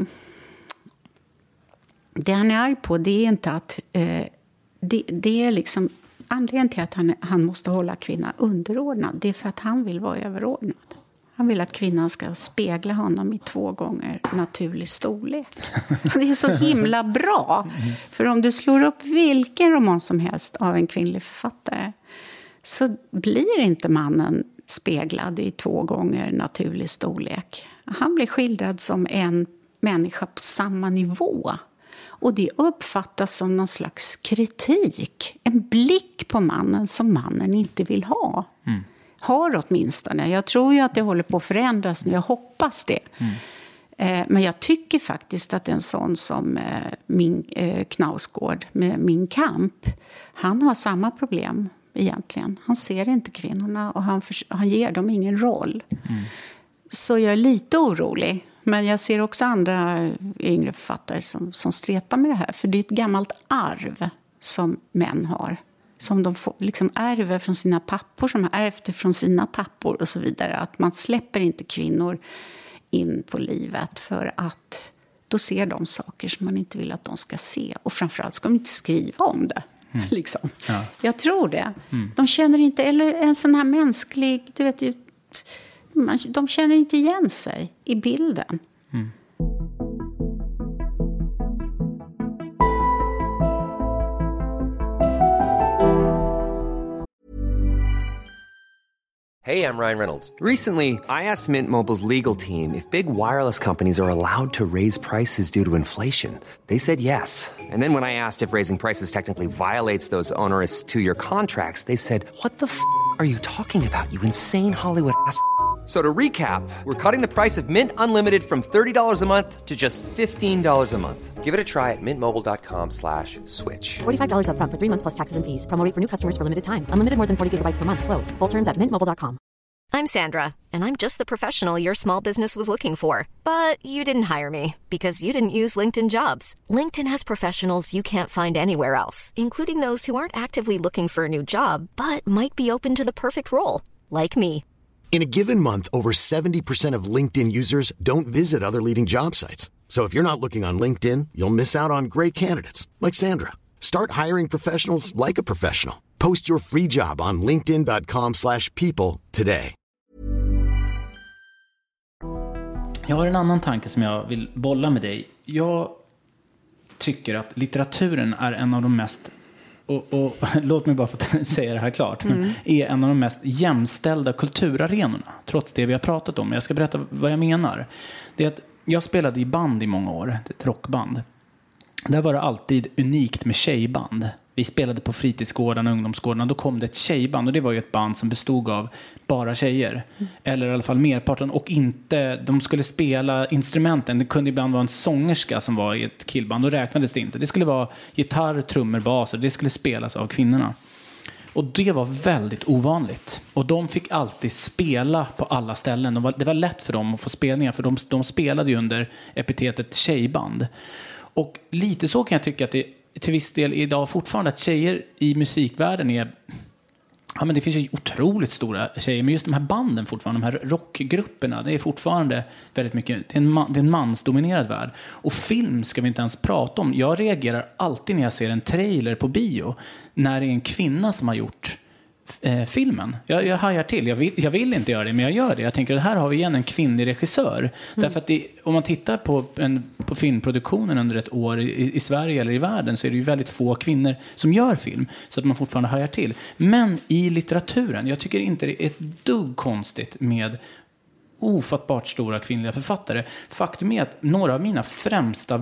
det han är arg på, det är inte att det är liksom anledningen till att han måste hålla kvinnan underordnad. Det är för att han vill vara överordnad. Han vill att kvinnan ska spegla honom i 2 gånger naturlig storlek. Det är så himla bra. För om du slår upp vilken roman som helst av en kvinnlig författare, så blir inte mannen speglad i 2 gånger naturlig storlek. Han blir skildrad som en människa på samma nivå. Och det uppfattas som någon slags kritik. En blick på mannen som mannen inte vill ha. Har åtminstone. Jag tror ju att det håller på att förändras nu. Jag hoppas det. Men jag tycker faktiskt att en sån som Knausgård med Min kamp, han har samma problem egentligen. Han ser inte kvinnorna och han ger dem ingen roll. Så jag är lite orolig. Men jag ser också andra yngre författare som stretar med det här. För det är ett gammalt arv som män har. Som de får, liksom ärver från sina pappor, som har ärvt från sina pappor och så vidare. Att man släpper inte kvinnor in på livet för att då ser de saker som man inte vill att de ska se. Och framförallt ska de inte skriva om det. Liksom. Ja. Jag tror det. De känner inte, eller en sån här mänsklig, du vet, de känner inte igen sig i bilden. Hey, I'm Ryan Reynolds. Recently, I asked Mint Mobile's legal team if big wireless companies are allowed to raise prices due to inflation. They said yes. And then when I asked if raising prices technically violates those onerous two-year contracts, they said, "What the f*** are you talking about, you insane Hollywood ass?" So to recap, we're cutting the price of Mint Unlimited from $30 a month to just $15 a month. Give it a try at mintmobile.com/switch. $45 up front for 3 months plus taxes and fees. Promo rate for new customers for limited time. Unlimited more than 40 gigabytes per month. Slows full terms at mintmobile.com. I'm Sandra, and I'm just the professional your small business was looking for. But you didn't hire me because you didn't use LinkedIn Jobs. LinkedIn has professionals you can't find anywhere else, including those who aren't actively looking for a new job, but might be open to the perfect role, like me. In a given month, over 70% of LinkedIn users don't visit other leading job sites. So if you're not looking on LinkedIn, you'll miss out on great candidates like Sandra. Start hiring professionals like a professional. Post your free job on linkedin.com/people today. Jag har en annan tanke som jag vill bolla med dig. Jag tycker att litteraturen är en av de mest, och låt mig bara få säga det här klart, är en av de mest jämställda kulturarenorna, trots det vi har pratat om. Jag ska berätta vad jag menar. Det är att jag spelade i band i många år, ett rockband. Där var det alltid unikt med tjejband. Vi spelade på fritidsgårdarna och ungdomsgårdarna. Då kom det ett tjejband, och det var ju ett band som bestod av bara tjejer. Eller i alla fall merparten. Och inte, de skulle spela instrumenten. Det kunde ibland vara en sångerska som var i ett killband. Då räknades det inte. Det skulle vara gitarr, trummor, baser. Det skulle spelas av kvinnorna. Och det var väldigt ovanligt. Och de fick alltid spela på alla ställen. Det var lätt för dem att få spelningar. För de spelade ju under epitetet tjejband. Och lite så kan jag tycka att det till viss del idag fortfarande, att tjejer i musikvärlden är, ja, men det finns ju otroligt stora tjejer, men just de här banden fortfarande, de här rockgrupperna, det är fortfarande väldigt mycket, det är en mansdominerad värld. Och film ska vi inte ens prata om. Jag reagerar alltid när jag ser en trailer på bio när det är en kvinna som har gjort filmen. Jag hajar till. Jag vill inte göra det, men jag gör det. Jag tänker att här har vi igen en kvinnlig regissör. Därför att om man tittar på filmproduktionen under ett år i Sverige eller i världen, så är det ju väldigt få kvinnor som gör film. Så att man fortfarande hajar till. Men i litteraturen, jag tycker inte det är ett dugg konstigt med ofattbart stora kvinnliga författare. Faktum är att några av mina främsta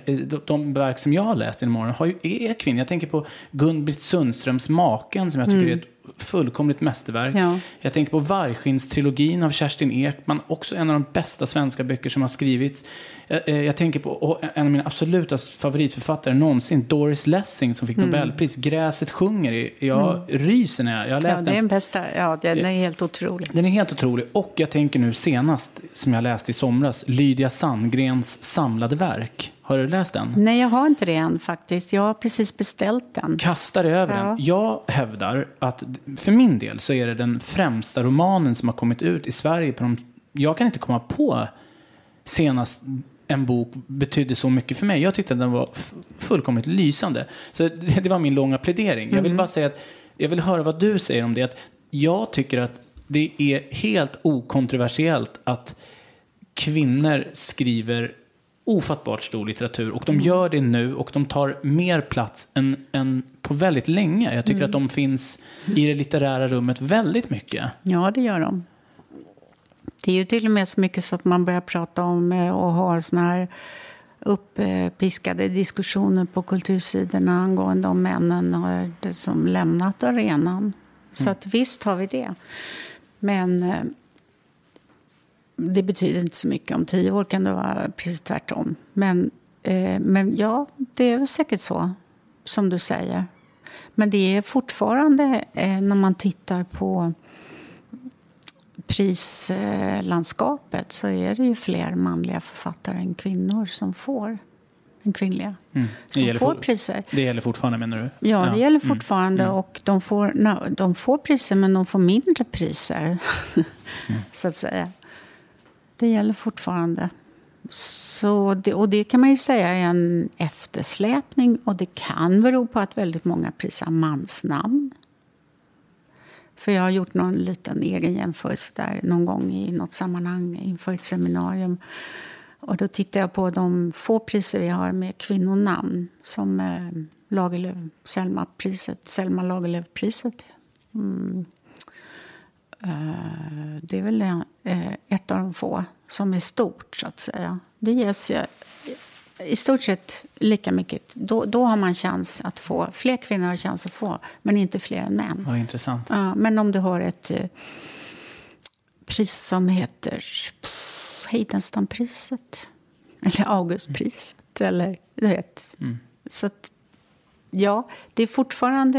de verk som jag har läst i morgon är kvinnor. Jag tänker på Gun-Britt Sundströms Maken, som jag tycker är ett fullkomligt mästerverk. Ja. Jag tänker på Vargskins-trilogin av Kerstin Ekman, också en av de bästa svenska böcker som har skrivits. Jag tänker på en av mina absoluta favoritförfattare någonsin, Doris Lessing, som fick Nobelpris. Gräset sjunger. Jag ryser när jag läste den. Det är den bästa. Ja, den är helt otrolig. Den är helt otrolig. Och jag tänker nu senast, som jag läste i somras, Lydia Sandgrens samlade verk. Har du läst den? Nej, jag har inte det än faktiskt. Jag har precis beställt den. Kastar över den. Jag hävdar att för min del så är det den främsta romanen som har kommit ut i Sverige. Jag kan inte komma på senast en bok betydde så mycket för mig. Jag tyckte att den var fullkomligt lysande. Så det var min långa plädering. Jag vill bara säga att jag vill höra vad du säger om det. Att jag tycker att det är helt okontroversiellt att kvinnor skriver ofattbart stor litteratur, och de gör det nu, och de tar mer plats än på väldigt länge. Jag tycker att de finns i det litterära rummet väldigt mycket. Ja, det gör de. Det är ju till och med så mycket så att man börjar prata om och har såna här uppiskade diskussioner på kultursidorna angående om männen har som lämnat arenan. Så att visst har vi det. Men det betyder inte så mycket. Om 10 år kan det vara precis tvärtom. Men ja, det är väl säkert så som du säger. Men det är fortfarande när man tittar på prislandskapet så är det ju fler manliga författare än kvinnor som får en kvinnliga. Som får priser. Det gäller fortfarande, menar du? Ja, det gäller fortfarande. Och de får priser, men de får mindre priser. Så att säga. Det gäller fortfarande. Och det kan man ju säga är en eftersläpning. Och det kan bero på att väldigt många prisar mansnamn. För jag har gjort någon liten egen jämförelse där någon gång i något sammanhang inför ett seminarium. Och då tittar jag på de få priser vi har med kvinnonamn. Som Selma Lagerlöf-priset. Det är väl ett av de få som är stort, så att säga. Det ges i stort sett lika mycket. Då har man chans att få, fler kvinnor har chans att få, men inte fler än män. Vad intressant. Men om du har ett pris som heter Heidenstampriset eller Augustpriset eller du vet. Så att, ja, det är fortfarande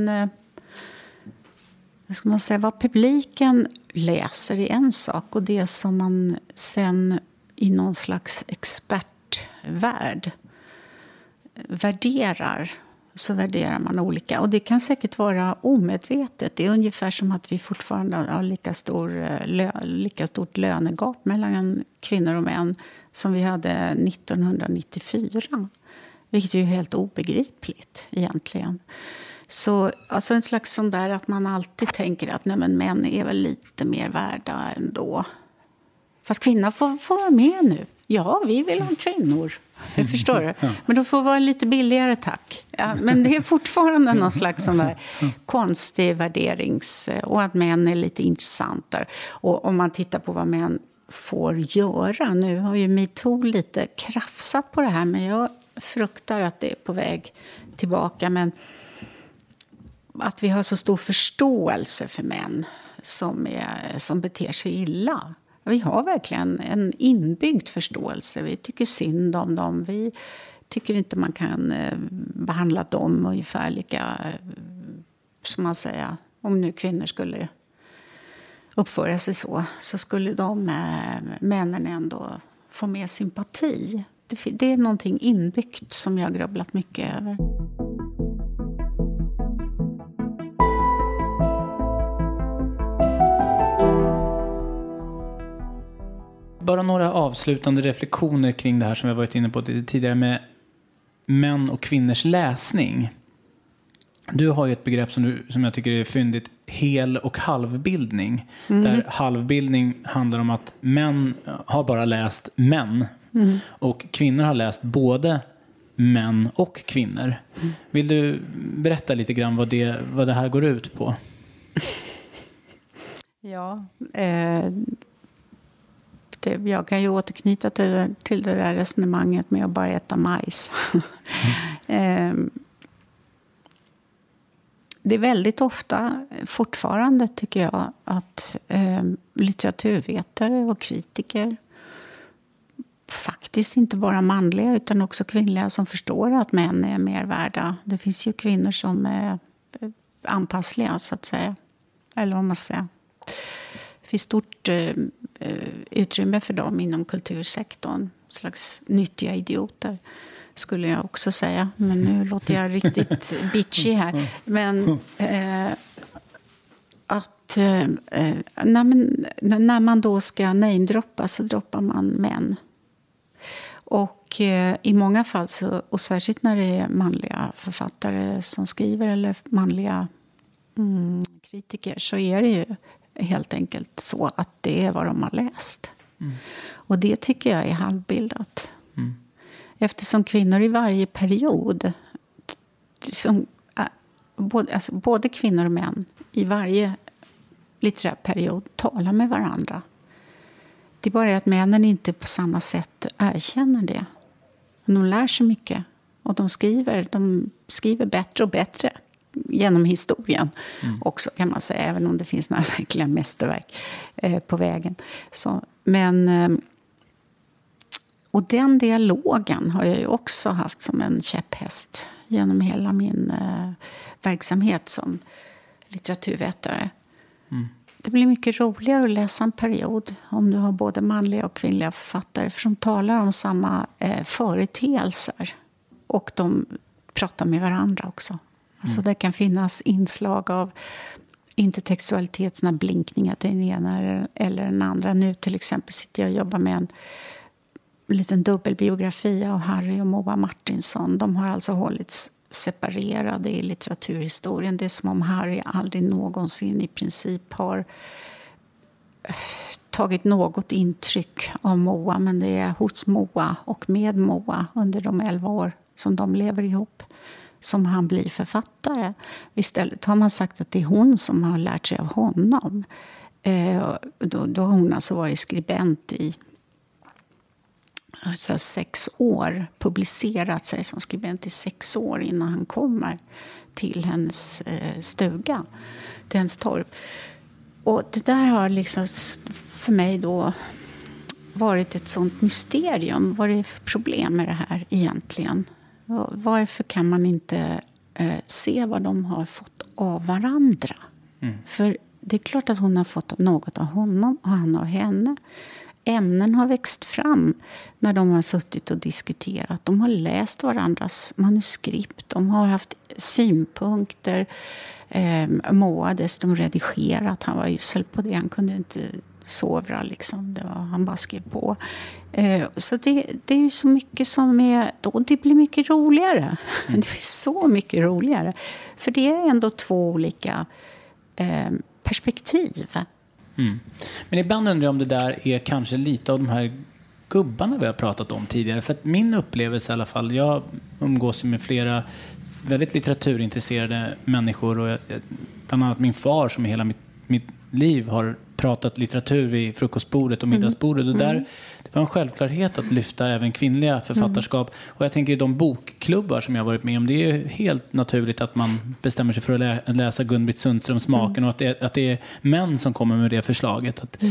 vad publiken läser är en sak, och det som man sen i någon slags expertvärld värderar, så värderar man olika. Och det kan säkert vara omedvetet. Det är ungefär som att vi fortfarande har lika stort lönegap mellan kvinnor och män som vi hade 1994. Vilket är ju helt obegripligt egentligen. Så alltså en slags sån där att man alltid tänker att nej, men män är väl lite mer värda ändå. Fast kvinnor får vara med nu. Ja, vi vill ha kvinnor. Jag förstår det. Men då får vara lite billigare, tack. Ja, men det är fortfarande någon slags sån där konstig värderings... Och att män är lite intressantare. Och om man tittar på vad män får göra. Nu har ju MeToo lite krafsat på det här. Men jag fruktar att det är på väg tillbaka. Men att vi har så stor förståelse för män som beter sig illa. Vi har verkligen en inbyggd förståelse. Vi tycker synd om dem. Vi tycker inte man kan behandla dem ungefär lika, som man säger. Om nu kvinnor skulle uppföra sig så skulle de männen ändå få mer sympati. Det är någonting inbyggt som jag har grubblat mycket över. Bara några avslutande reflektioner kring det här som vi har varit inne på tidigare med män och kvinnors läsning. Du har ju ett begrepp som jag tycker är fyndigt, hel- och halvbildning. Där halvbildning handlar om att män har bara läst män. Och kvinnor har läst både män och kvinnor. Vill du berätta lite grann vad det här går ut på? Ja, jag kan ju återknyta till det där resonemanget med att bara äta majs. Det är väldigt ofta fortfarande, tycker jag, att litteraturvetare och kritiker, faktiskt inte bara manliga utan också kvinnliga, som förstår att män är mer värda. Det finns ju kvinnor som är anpassliga, så att säga. Eller vad man säger. Det finns stort utrymme för dem inom kultursektorn. Slags nyttiga idioter, skulle jag också säga. Men nu låter jag riktigt bitchy här. Men när man då ska namedroppa så droppar man män. Och i många fall, och särskilt när det är manliga författare som skriver eller manliga kritiker, så är det ju helt enkelt så att det är vad de har läst. Och det tycker jag är halvbildat. Eftersom kvinnor i varje period, både kvinnor och män i varje litterär period talar med varandra. Det är bara att männen inte på samma sätt erkänner det. De lär sig mycket. Och de skriver bättre och bättre genom historien också, kan man säga. Även om det finns några verkliga mästerverk på vägen. Så, men... Och den dialogen har jag ju också haft som en käpphäst genom hela min verksamhet som litteraturvetare. det blir mycket roligare att läsa en period om du har både manliga och kvinnliga författare. För de talar om samma företeelser. Och de pratar med varandra också. Alltså det kan finnas inslag av intertextualitet, såna blinkningar till den ena eller den andra. Nu till exempel sitter jag och jobbar med en liten dubbelbiografi av Harry och Moa Martinsson. De har alltså hållits separerade i litteraturhistorien. Det är som om Harry aldrig någonsin i princip har tagit något intryck av Moa. Men det är hos Moa och med Moa under de 11 år som de lever ihop som han blir författare. Istället har man sagt att det är hon som har lärt sig av honom. Då har hon alltså varit skribent i 6 år. Publicerat sig som skribent i 6 år innan han kommer till hennes stuga. Till hennes torp. Och det där har liksom för mig då varit ett sånt mysterium. Vad är det för problem med det här egentligen? Varför kan man inte se vad de har fått av varandra? För det är klart att hon har fått något av honom och han av henne. Ämnen har växt fram när de har suttit och diskuterat. De har läst varandras manuskript. De har haft synpunkter. Moa dessutom redigerat. Han var usel på det. Han kunde inte sovra liksom. Han bara skrev på. Så det är ju så mycket som är... Det blir mycket roligare. Det blir så mycket roligare. För det är ändå 2 olika perspektiv. Men ibland undrar jag om det där är kanske lite av de här gubbarna vi har pratat om tidigare. För att min upplevelse i alla fall, jag umgås med flera väldigt litteraturintresserade människor och bland annat min far som i hela mitt liv har pratat litteratur vid frukostbordet och middagsbordet. Och där, det var en självklarhet att lyfta även kvinnliga författarskap. Och jag tänker i de bokklubbar som jag har varit med om, det är helt naturligt att man bestämmer sig för att läsa Gun-Britt Sundströms Smaken och att det är män som kommer med det förslaget. Att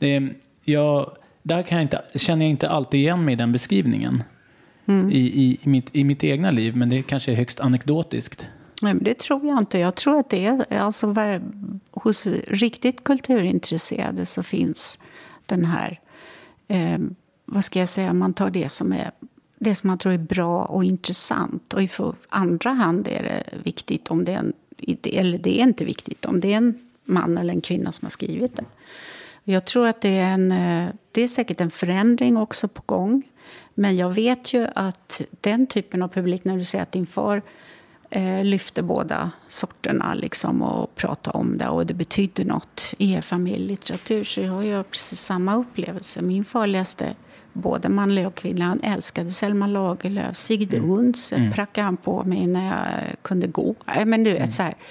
där känner jag inte alltid igen mig i den beskrivningen i mitt egna liv, men det kanske är högst anekdotiskt. Nej, men det tror jag inte. Jag tror att det är alltså hos riktigt kulturintresserade så finns den här vad ska jag säga, man tar det som man tror är bra och intressant, och i andra hand är det viktigt om det är eller det är inte viktigt om det är en man eller en kvinna som har skrivit det. Jag tror att det är säkert en förändring också på gång, men jag vet ju att den typen av publik, när du säger att din far lyfte båda sorterna liksom och pratade om det och det betydde något i er familjelitteratur, så jag har ju precis samma upplevelse. Min far läste både manlig och kvinnlig. Han älskade Selma Lagerlöf, Sigrid Undse prackade han på mig när jag kunde gå. Men du vet så här.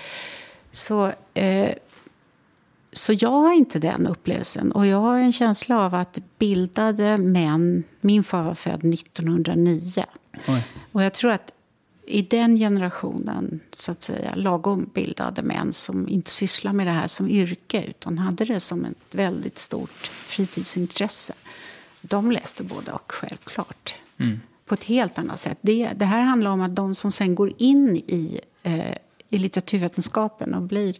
Så jag har inte den upplevelsen, och jag har en känsla av att bildade män, min far var född 1909. Och jag tror att i den generationen, så att säga, lagom bildade män som inte sysslar med det här som yrke utan hade det som ett väldigt stort fritidsintresse. De läste både och, självklart. På ett helt annat sätt. Det här handlar om att de som sen går in i litteraturvetenskapen och blir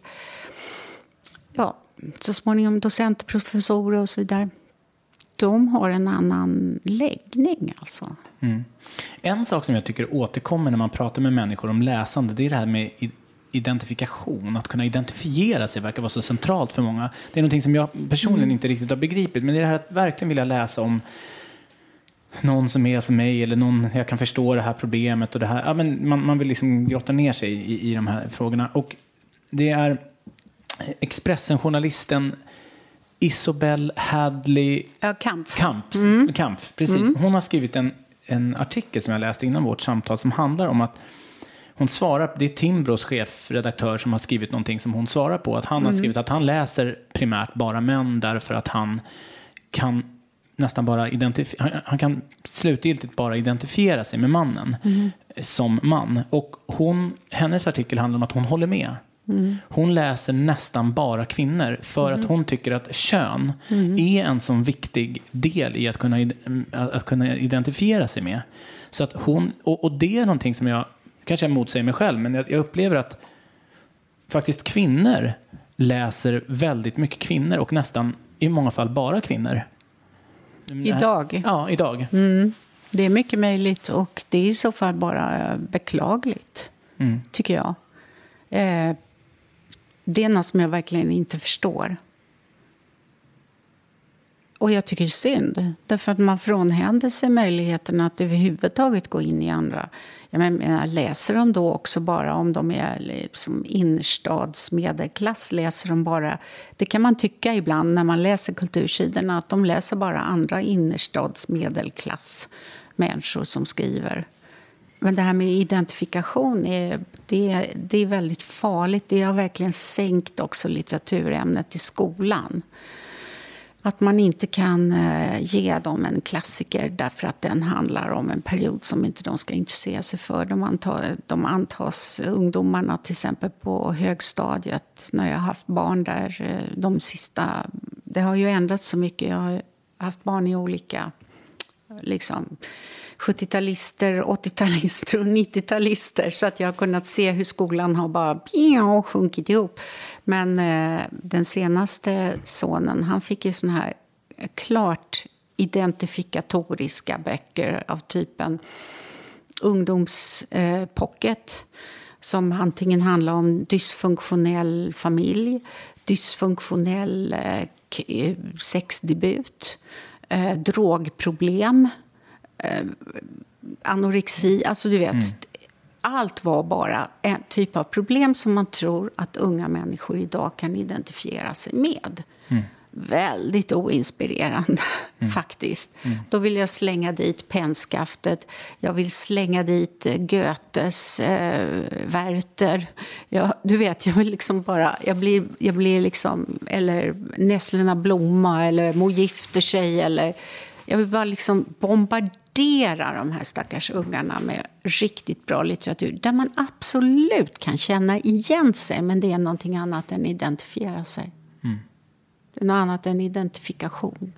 så småningom docenter, professorer och så vidare. De har en annan läggning alltså. En sak som jag tycker återkommer när man pratar med människor om läsande, det är det här med identifikation. Att kunna identifiera sig verkar vara så centralt för många. Det är någonting som jag personligen inte riktigt har begripit, men det är det här att verkligen vilja läsa om någon som är som mig, eller någon jag kan förstå det här problemet och det här. Ja, men man vill liksom grotta ner sig i de här frågorna. Och det är Expressen-journalisten Isobel Hadley Kampf, precis. Hon har skrivit en artikel som jag läste innan vårt samtal som handlar om att hon svarar, det är Timbros chefredaktör som har skrivit någonting som hon svarar på, att han har skrivit att han läser primärt bara män därför att han kan nästan bara han kan slutgiltigt bara identifiera sig med mannen som man. Och hennes artikel handlar om att hon håller med. Hon läser nästan bara kvinnor för att hon tycker att kön är en sån viktig del i att kunna identifiera sig med. Så att och det är någonting som jag kanske motsäger mig själv, men jag upplever att faktiskt kvinnor läser väldigt mycket kvinnor och nästan i många fall bara kvinnor. Idag? Ja, idag. Det är mycket möjligt och det är i så fall bara beklagligt, tycker jag. Det är något som jag verkligen inte förstår. Och jag tycker det är synd. Därför att man frånhänder sig möjligheten att överhuvudtaget gå in i andra. Jag menar, läser de då också bara om de är liksom innerstadsmedelklass? Läser de bara... Det kan man tycka ibland när man läser kultursidorna. Att de läser bara andra innerstadsmedelklass människor som skriver. Men det här med identifikation det är väldigt farligt. Det har verkligen sänkt också litteraturämnet i skolan. Att man inte kan ge dem en klassiker därför att den handlar om en period som inte de ska intressera sig för. De antas ungdomarna till exempel på högstadiet när jag har haft barn där de sista... Det har ju ändrats så mycket. Jag har haft barn i olika... liksom 70-talister, 80-talister och 90-talister så att jag har kunnat se hur skolan har bara sjunkit ihop. Men den senaste sonen, han fick ju sån här klart identifikatoriska böcker av typen ungdomspocket som antingen handlar om dysfunktionell familj, dysfunktionell sexdebut, drogproblem, anorexi, alltså du vet, allt var bara en typ av problem som man tror att unga människor idag kan identifiera sig med. Väldigt oinspirerande faktiskt. Då vill jag slänga dit pennskaftet. Jag vill slänga dit Goethes Werther. Du vet, jag vill liksom bara... Jag blir liksom... Eller Nässlorna blomma eller Mo gifter sig eller... Jag vill bara liksom bombardera de här stackars ungarna med riktigt bra litteratur. Där man absolut kan känna igen sig. Men det är någonting annat än identifiera sig. Det är något annat än identifikation.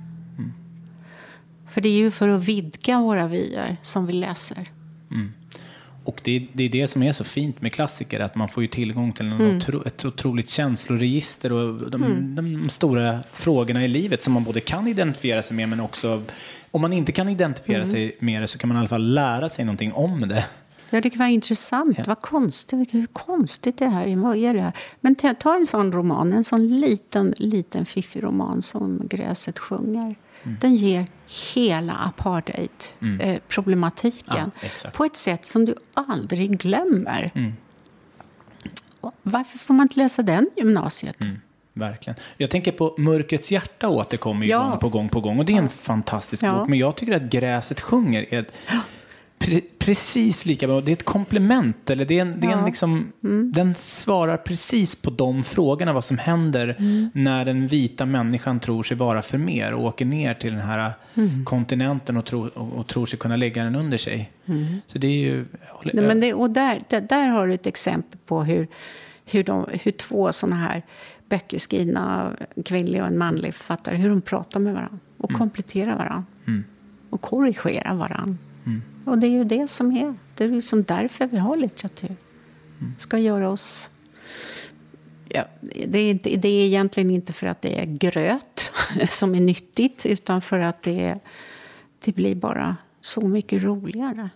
För det är ju för att vidga våra vyer som vi läser. Och det är det som är så fint med klassiker. Att man får ju tillgång till ett otroligt känsloregister. Och de stora frågorna i livet som man både kan identifiera sig med. Men också, om man inte kan identifiera sig med det så kan man i alla fall lära sig någonting om det. Ja, det kan vara intressant. Vad konstigt. Hur konstigt det här är. Vad är det här? Men ta en sån roman. En sån liten fiffig roman som Gräset sjunger. Den ger hela apartheid-problematiken på ett sätt som du aldrig glömmer. Varför får man inte läsa den i gymnasiet? Verkligen. Jag tänker på Mörkrets hjärta återkommer gång på gång. Och det är en fantastisk bok. Men jag tycker att Gräset sjunger är precis lika bra. Det är ett komplement. Eller det är en liksom, den svarar precis på de frågorna. Vad som händer när den vita människan tror sig vara för mer. Och åker ner till den här kontinenten och tror sig kunna lägga den under sig. Så det är ju... där har du ett exempel på hur två såna här böcker skrivna av en kvinnlig och en manlig författare. Hur de pratar med varandra. Och kompletterar varandra. Och korrigerar varandra. Och det är ju det som är. Det är liksom därför vi har litteratur. Ska göra oss... Ja, det är egentligen inte för att det är gröt som är nyttigt. Utan för att det blir bara så mycket roligare.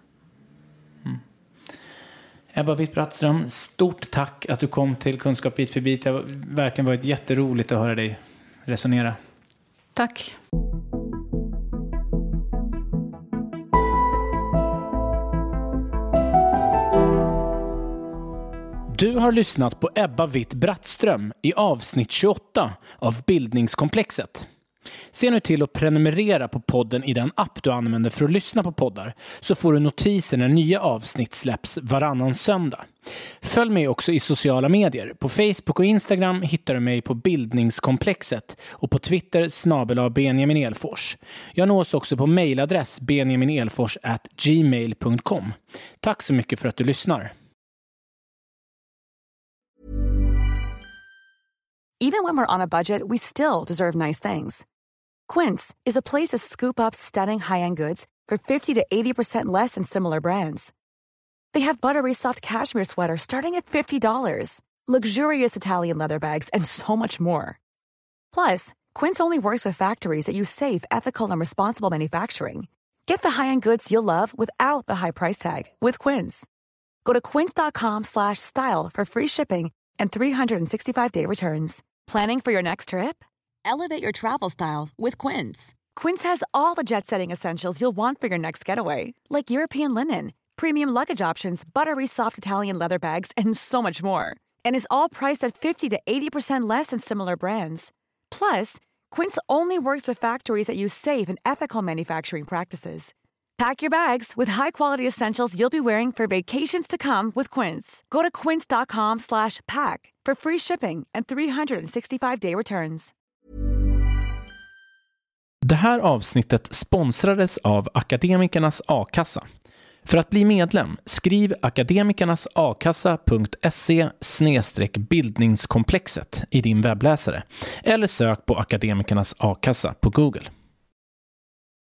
Ebba Witt-Brattström, stort tack att du kom till Kunskap bit för bit. Det har verkligen varit jätteroligt att höra dig resonera. Tack. Du har lyssnat på Ebba Witt-Brattström i avsnitt 28 av Bildningskomplexet. Se nu till att prenumerera på podden i den app du använder för att lyssna på poddar, så får du notiser när nya avsnitt släpps varannan söndag. Följ mig också i sociala medier. På Facebook och Instagram hittar du mig på Bildningskomplexet och på Twitter @Benjamin Elfors. Jag nås också på mejladress benjaminelfors@gmail.com. Tack så mycket för att du lyssnar. Even when we're on a budget, we still deserve nice things. Quince is a place to scoop up stunning high-end goods for 50 to 80% less than similar brands. They have buttery soft cashmere sweaters starting at $50, luxurious Italian leather bags, and so much more. Plus, Quince only works with factories that use safe, ethical, and responsible manufacturing. Get the high-end goods you'll love without the high price tag with Quince. Go to quince.com/style for free shipping and 365-day returns. Planning for your next trip? Elevate your travel style with Quince. Quince has all the jet-setting essentials you'll want for your next getaway, like European linen, premium luggage options, buttery soft Italian leather bags, and so much more. And is all priced at 50 to 80% less than similar brands. Plus, Quince only works with factories that use safe and ethical manufacturing practices. Pack your bags with high-quality essentials you'll be wearing for vacations to come with Quince. Go to quince.com/pack for free shipping and 365-day returns. Det här avsnittet sponsrades av Akademikernas A-kassa. För att bli medlem, skriv akademikernasakassa.se/bildningskomplexet i din webbläsare eller sök på Akademikernas A-kassa på Google.